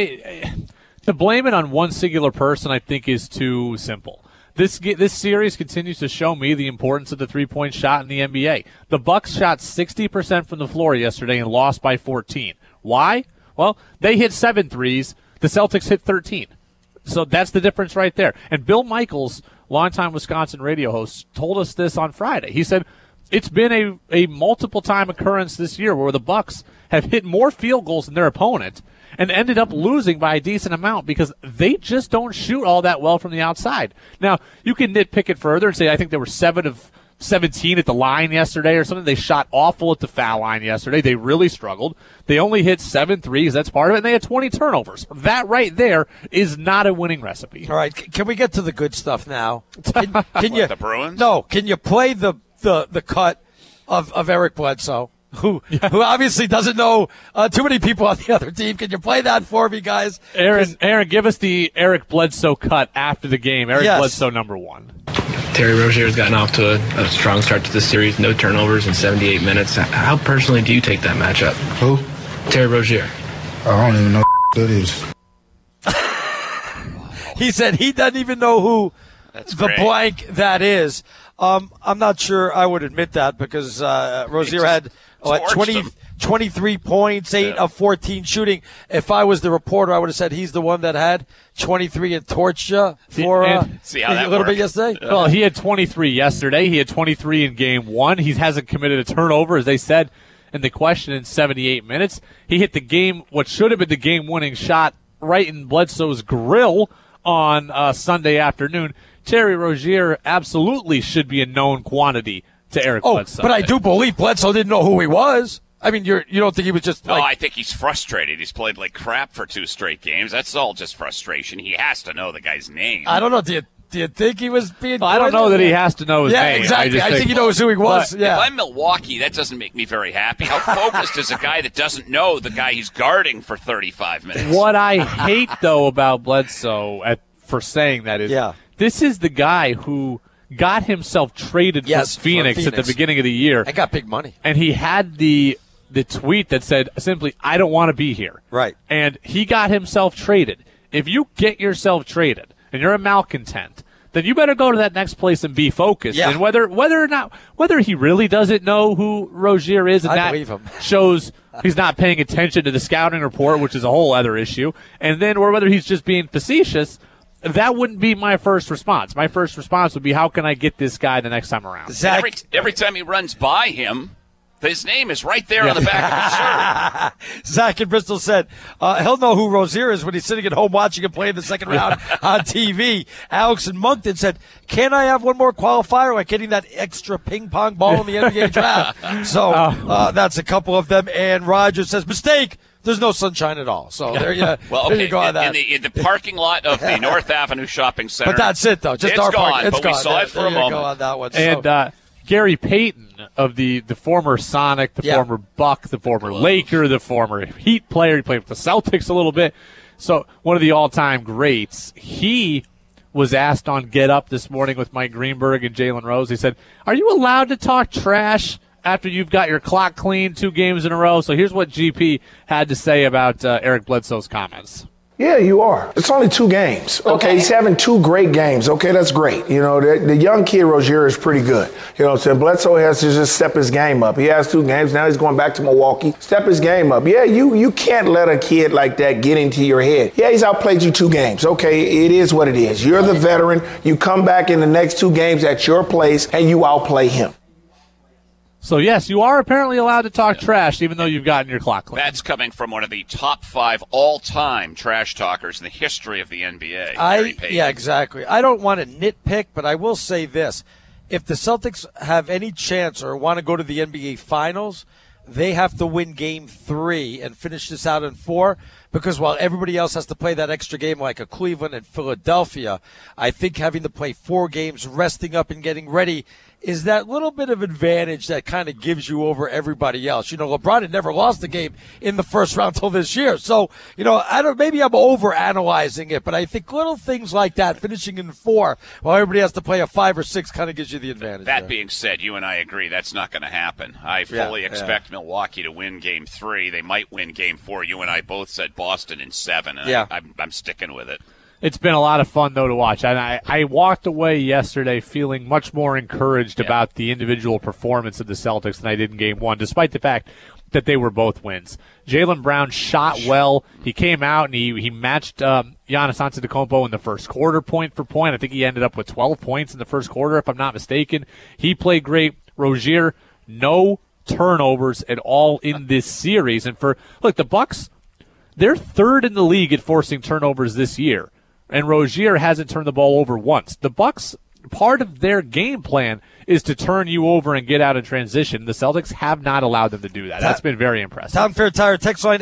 to blame it on one singular person, I think is too simple. This series continues to show me the importance of the three-point shot in the NBA. The Bucks shot 60% from the floor yesterday and lost by 14. Why? Well, they hit 7 threes. The Celtics hit 13. So that's the difference right there. And Bill Michaels, longtime Wisconsin radio host, told us this on Friday. He said it's been a multiple-time occurrence this year where the Bucks have hit more field goals than their opponent and ended up losing by a decent amount because they just don't shoot all that well from the outside. Now, you can nitpick it further and say, I think they were 7 of 17 at the line yesterday or something. They shot awful at the foul line yesterday. They really struggled. They only hit 7 threes. That's part of it. And they had 20 turnovers. That right there is not a winning recipe. All right. Can we get to the good stuff now? Can you, the Bruins? No. Can you play the cut of Eric Bledsoe, who obviously doesn't know too many people on the other team? Can you play that for me, guys? Aaron, give us the Eric Bledsoe cut after the game. Eric Bledsoe, number 1. Terry Rozier's gotten off to a strong start to this series. No turnovers in 78 minutes. How personally do you take that matchup? Who? Terry Rozier. I don't even know who that is. He said he doesn't even know who blank that is. I'm not sure I would admit that because Rozier had 23 points, 8 of 14 shooting. If I was the reporter, I would have said he's the one that had 23 and torched you for see how that a little worked. bit yesterday. Well, he had 23 yesterday. He had 23 in game 1. He hasn't committed a turnover, as they said in the question, in 78 minutes. He hit what should have been the game-winning shot right in Bledsoe's grill on Sunday afternoon. Terry Rozier absolutely should be a known quantity to Eric Bledsoe. But I do believe Bledsoe didn't know who he was. I mean, you don't think he was just I think he's frustrated. He's played like crap for 2 straight games. That's all just frustration. He has to know the guy's name. I don't know. Do you think he was being? I don't know that he has to know his name. Yeah, exactly. I think he knows who he was. If I'm Milwaukee, that doesn't make me very happy. How focused is a guy that doesn't know the guy he's guarding for 35 minutes? What I hate, though, about Bledsoe for saying that is this is the guy who got himself traded from Phoenix at the beginning of the year. I got big money. And he had the tweet that said simply, I don't want to be here. Right. And he got himself traded. If you get yourself traded and you're a malcontent, then you better go to that next place and be focused. Yeah. And whether he really doesn't know who Rozier is, and I believe him. shows he's not paying attention to the scouting report, which is a whole other issue, and then or whether he's just being facetious, that wouldn't be my first response. My first response would be, how can I get this guy the next time around? Zach, every time he runs by him, his name is right there on the back of his shirt. Zach in Bristol said, he'll know who Rozier is when he's sitting at home watching him play in the second round on TV. Alex in Moncton said, can I have one more qualifier like getting that extra ping pong ball in the NBA draft? So that's a couple of them. And Roger says, mistake. There's no sunshine at all. So there you, well, there you go on that. In the parking lot of the North Avenue Shopping Center. But that's it, though. Just it's our gone, parking. It's but gone. We saw it for a moment. Go on that one. And Gary Payton of the former Sonic, the former Buck, the former Laker, the former Heat player. He played with the Celtics a little bit. So one of the all-time greats. He was asked on Get Up this morning with Mike Greenberg and Jalen Rose. He said, are you allowed to talk trash after you've got your clock clean 2 games in a row? So here's what GP had to say about Eric Bledsoe's comments. Yeah, you are. It's only 2 games. Okay, he's having 2 great games. Okay, that's great. You know, the young kid Rozier is pretty good. You know what I'm saying? Bledsoe has to just step his game up. He has 2 games. Now he's going back to Milwaukee. Step his game up. Yeah, you can't let a kid like that get into your head. Yeah, he's outplayed you 2 games. Okay, it is what it is. You're the veteran. You come back in the next 2 games at your place and you outplay him. So, yes, you are apparently allowed to talk trash even though you've gotten your clock clean. That's coming from one of the top 5 all-time trash talkers in the history of the NBA. Yeah, exactly. I don't want to nitpick, but I will say this. If the Celtics have any chance or want to go to the NBA Finals, they have to win Game 3 and finish this out in 4, because while everybody else has to play that extra game like a Cleveland and Philadelphia, I think having to play 4 games, resting up and getting ready, is that little bit of advantage that kind of gives you over everybody else. You know, LeBron had never lost a game in the first round till this year. So, you know, maybe I'm over-analyzing it, but I think little things like that, finishing in 4 while everybody has to play a 5 or 6, kind of gives you the advantage. That being said, you and I agree that's not going to happen. I fully expect Milwaukee to win Game 3. They might win Game 4. You and I both said Boston in 7, and I'm sticking with it. It's been a lot of fun, though, to watch. And I walked away yesterday feeling much more encouraged about the individual performance of the Celtics than I did in Game 1, despite the fact that they were both wins. Jaylen Brown shot well. He came out and he matched Giannis Antetokounmpo in the first quarter point for point. I think he ended up with 12 points in the first quarter, if I'm not mistaken. He played great. Rozier, no turnovers at all in this series. And the Bucks, they're 3rd in the league at forcing turnovers this year. And Rozier hasn't turned the ball over once. The Bucks, part of their game plan is to turn you over and get out of transition. The Celtics have not allowed them to do that. That's been very impressive. Tom Fair Tire text line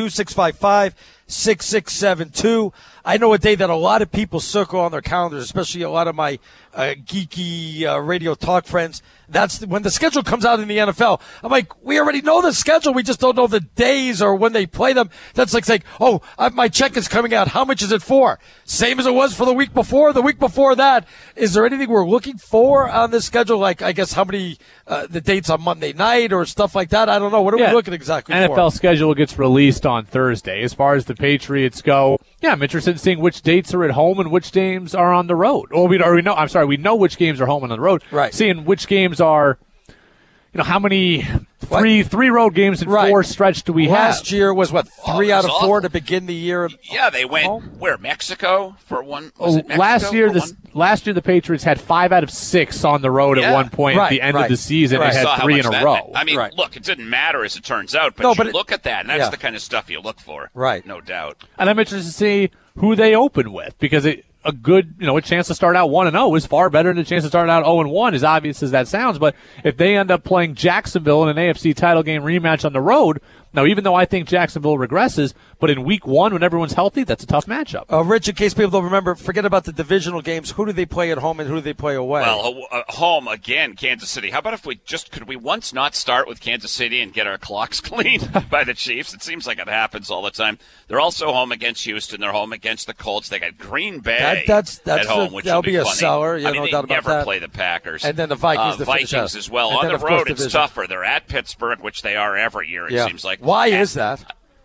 802-655-6672. I know a day that a lot of people circle on their calendars, especially a lot of my geeky radio talk friends. That's when the schedule comes out in the NFL. I'm like, we already know the schedule. We just don't know the days or when they play them. That's like saying, my check is coming out. How much is it for? Same as it was for the week before that. Is there anything we're looking for on this schedule? Like, I guess how many, the dates on Monday night or stuff like that? I don't know. What are we looking exactly for? NFL schedule gets released on Thursday. As far as the Patriots go, I'm interested in seeing which dates are at home and which games are on the road. Well, we know which games are home and on the road. Right. Seeing which games are, how many three road games in 4 stretch do we have? Last year was 3 out of 4 to begin the year. Yeah, they went Mexico for one. Last year the Patriots had 5 out of 6 on the road at one point at the end of the season. They had 3 in a row. I mean, look, it didn't matter as it turns out, but you look at that, and that's the kind of stuff you look for, right? No doubt. And I'm interested to see who they open with, because a good, a chance to start out 1-0 is far better than a chance to start out 0-1, as obvious as that sounds. But if they end up playing Jacksonville in an AFC title game rematch on the road, now, even though I think Jacksonville regresses, but in week 1, when everyone's healthy, that's a tough matchup. Rich, in case people don't remember, forget about the divisional games. Who do they play at home and who do they play away? Well, home, again, Kansas City. How about if could we once not start with Kansas City and get our clocks cleaned by the Chiefs? It seems like it happens all the time. They're also home against Houston. They're home against the Colts. They got Green Bay at home, which will be a funny. seller. I mean, no doubt they about never that. play the Packers. And then the Vikings. Vikings as well. And on the road, it's division. tougher. They're at Pittsburgh, which they are every year, it seems like. Why is that?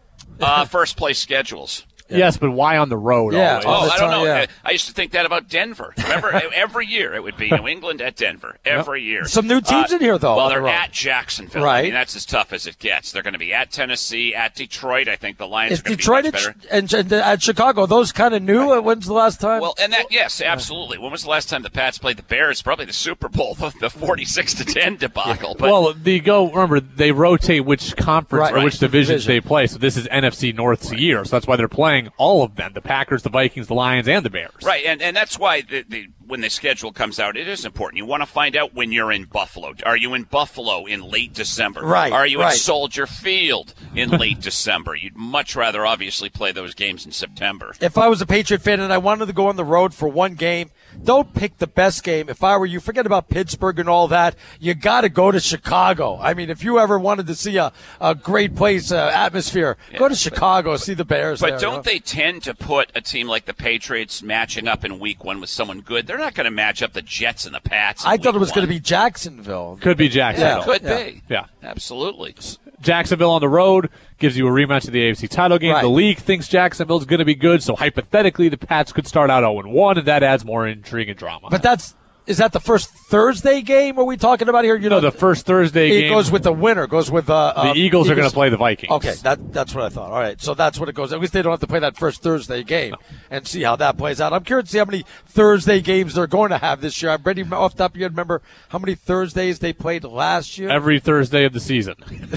First place schedules. Yes, but why on the road? Yeah. Always? I don't know. Yeah. I used to think that about Denver. Remember, every year it would be New England at Denver. Every year. Some new teams in here, though. Well, they're at Jacksonville. Right. I mean, that's as tough as it gets. They're going to be at Tennessee, at Detroit. I think the Lions are going to Detroit be much better. and at Chicago, those kind of new. Right. When's the last time? Well, and that, yes, absolutely. When was the last time the Pats played the Bears? Probably the Super Bowl, the 46-10 debacle. But, well, remember, they rotate which conference or which divisions they play. So this is NFC North's year. So that's why they're playing all of them. The Packers, the Vikings, the Lions, and the Bears. Right, and that's why when the schedule comes out, it is important. You want to find out when you're in Buffalo. Are you in Buffalo in late December? Right. Are you at Soldier Field in late December? You'd much rather, obviously, play those games in September. If I was a Patriot fan and I wanted to go on the road for one game, don't pick the best game. If I were you, forget about Pittsburgh and all that. You got to go to Chicago. I mean, if you ever wanted to see a great place, atmosphere, go to Chicago, see the Bears. But don't they tend to put a team like the Patriots matching up in week 1 with someone good? They're not going to match up the Jets and the Pats. I thought it was going to be Jacksonville. Could be Jacksonville. Yeah, could be. Yeah. Absolutely. Jacksonville on the road gives you a rematch of the AFC title game. Right. The league thinks Jacksonville's going to be good, so hypothetically the Pats could start out 0-1, and that adds more intrigue and drama. But is that the first Thursday game? Are we talking about here? No, the first Thursday game. It goes with the winner. Goes with the Eagles are going to play the Vikings. Okay, that's what I thought. All right, so that's what it goes. At least they don't have to play that first Thursday game and see how that plays out. I'm curious to see how many Thursday games they're going to have this year. I'm ready off the top of your head. Remember how many Thursdays they played last year? Every Thursday of the season.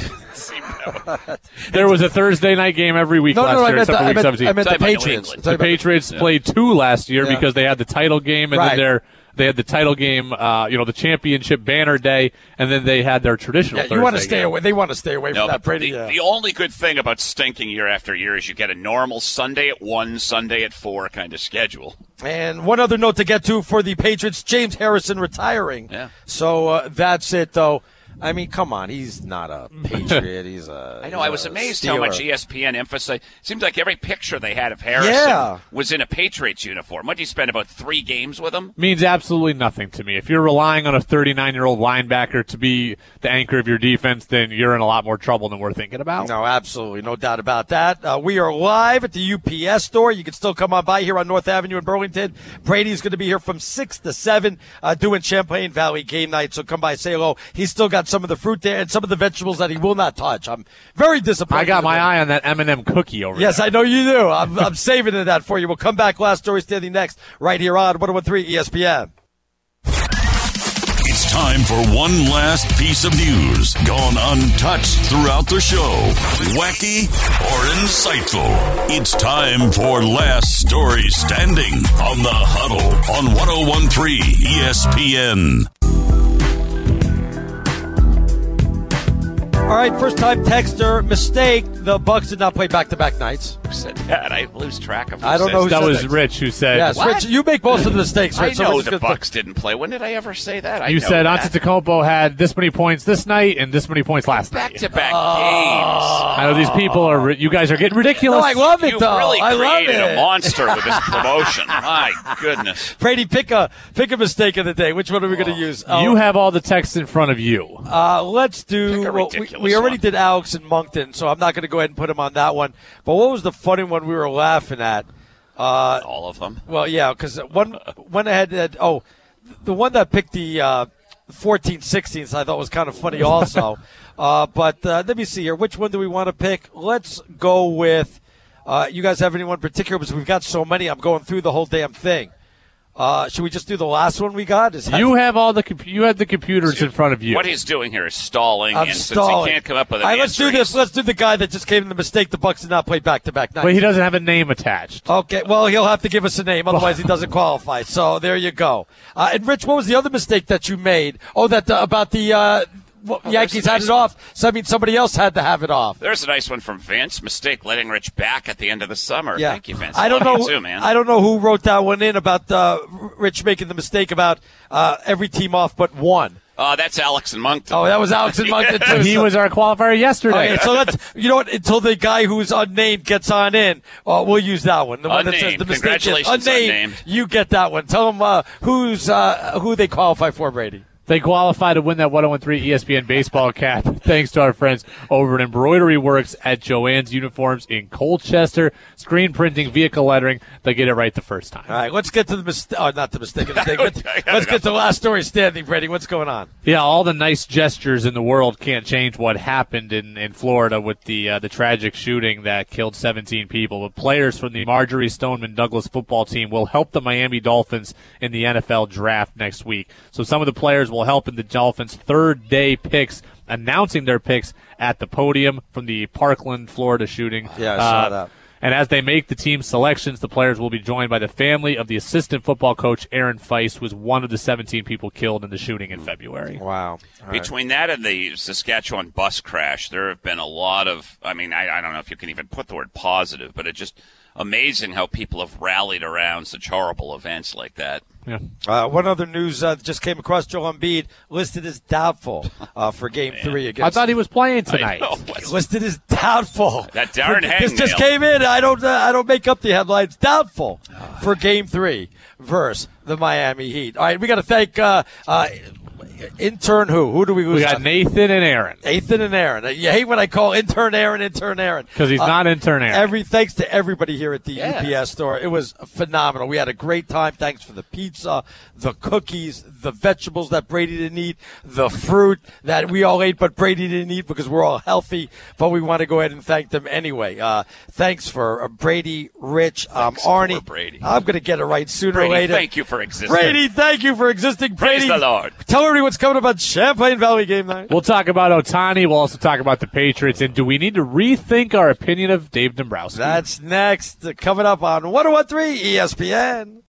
There was a Thursday night game every week last year, except for week 17. I meant the Patriots. The Patriots played 2 last year because they had the title game, and then they had the title game, the championship banner day, and then they had their traditional Thursday you want to stay game. away. They want to stay away from that. Brady. The only good thing about stinking year after year is you get a normal Sunday at 1, Sunday at 4 kind of schedule. And one other note to get to for the Patriots, James Harrison retiring. Yeah. So that's it, though. I mean, come on. He's not a Patriot. He's a I know. I was amazed how Steeler. much ESPN emphasized. It seemed like every picture they had of Harrison was in a Patriots uniform. What, did you spend about 3 games with him? Means absolutely nothing to me. If you're relying on a 39-year-old linebacker to be the anchor of your defense, then you're in a lot more trouble than we're thinking about. No, absolutely. No doubt about that. We are live at the UPS store. You can still come on by here on North Avenue in Burlington. Brady's going to be here from 6 to 7 doing Champlain Valley game night, so come by, say hello. He's still got some of the fruit there and some of the vegetables that he will not touch. I'm very disappointed. I got my eye on that M&M cookie over there. Yes, I know you do. I'm saving that for you. We'll come back. Last story standing next right here on 101.3 ESPN. It's time for one last piece of news gone untouched throughout the show. Wacky or insightful. It's time for Last Story Standing on the Huddle on 101.3 ESPN. All right, first time texter, mistake. The Bucks did not play back-to-back nights. Who said that? I lose track of who I don't says know who that. That was that. Rich who said. Yes, What? Rich, you make most of the mistakes, Rich. I know So the Bucks didn't play. When did I ever say that? You said Antetokounmpo had this many points this night and this many points last night. Back-to-back games. I know these people are. You guys are getting ridiculous. No, I love it, You though. really I love created it. a monster with this promotion. My goodness. Brady, pick a mistake of the day. Which one are we going to use? You have all the text in front of you. Let's do. Pick a Well, ridiculous we already one. did Alex and Moncton, so I'm not going to go ahead and put him on that one. But what was the funny one we were laughing at? All of them. Well, yeah, because one went ahead and the one that picked the 14-16 I thought was kind of funny also. But let me see here. Which one do we want to pick? Let's go with. You guys have anyone in particular? Because we've got so many. I'm going through the whole damn thing. Should we just do the last one we got? You have you had the computers in front of you. What he's doing here is stalling. I'm stalling. Since he can't come up with an All right, let's do answer, this. Let's do the guy that just gave him the mistake. The Bucks did not play back-to-back nights. But he doesn't have a name attached. Okay, well, he'll have to give us a name. Otherwise, he doesn't qualify. So there you go. And, Rich, what was the other mistake that you made? Oh, about the Yankees had it off. So, I mean, somebody else had to have it off. There's a nice one from Vince. Mistake letting Rich back at the end of the summer. Yeah. Thank you, Vince. I don't know. Too, man. I don't know who wrote that one in about Rich making the mistake about every team off but one. That's Alex and Moncton. Oh, that was Alex and Moncton, too. He was our qualifier yesterday. Okay, so let's, you know what, until the guy who's unnamed gets on in, we'll use that one. The one that says the mistake is unnamed. You get that one. Tell them who they qualify for, Brady. They qualify to win that 101.3 ESPN baseball cap thanks to our friends over at Embroidery Works at Joann's Uniforms in Colchester. Screen printing, vehicle lettering. They get it right the first time. All right, let's get to the mistake. Oh, not the mistake of the day. Let's get to the last story standing, Brady. What's going on? Yeah, all the nice gestures in the world can't change what happened in Florida with the tragic shooting that killed 17 people. But players from the Marjorie Stoneman Douglas football team will help the Miami Dolphins in the NFL draft next week. So some of the players will help in the Dolphins' third-day picks, announcing their picks at the podium from the Parkland, Florida shooting. Yeah, I saw that. And as they make the team selections, the players will be joined by the family of the assistant football coach, Aaron Feist, who was one of the 17 people killed in the shooting in February. Wow. Between that and the Saskatchewan bus crash, there have been a lot of, I mean, I don't know if you can even put the word positive, but it's just amazing how people have rallied around such horrible events like that. Yeah. One other news just came across: Joel Embiid listed as doubtful for Game 3 against. I thought he was playing tonight. Listed as doubtful. That darn hangnail. This just came in. I don't make up the headlines. Doubtful for Game 3 versus the Miami Heat. All right, we got to thank intern who? Who do we lose? We got Nathan and Aaron. Nathan and Aaron. You hate when I call intern Aaron. Because he's not intern Aaron. Thanks to everybody here at the UPS store. It was phenomenal. We had a great time. Thanks for the pizza, the cookies, the vegetables that Brady didn't eat, the fruit that we all ate but Brady didn't eat because we're all healthy. But we want to go ahead and thank them anyway. Thanks for Brady, Rich, Arnie. Brady. I'm going to get it right sooner Brady, or later. thank you for existing. Brady, thank you for existing. Praise Brady, the Lord. Tell everybody what's coming up on Champlain Valley game night. We'll talk about Ohtani. We'll also talk about the Patriots. And do we need to rethink our opinion of Dave Dombrowski? That's next. Coming up on 101.3 ESPN.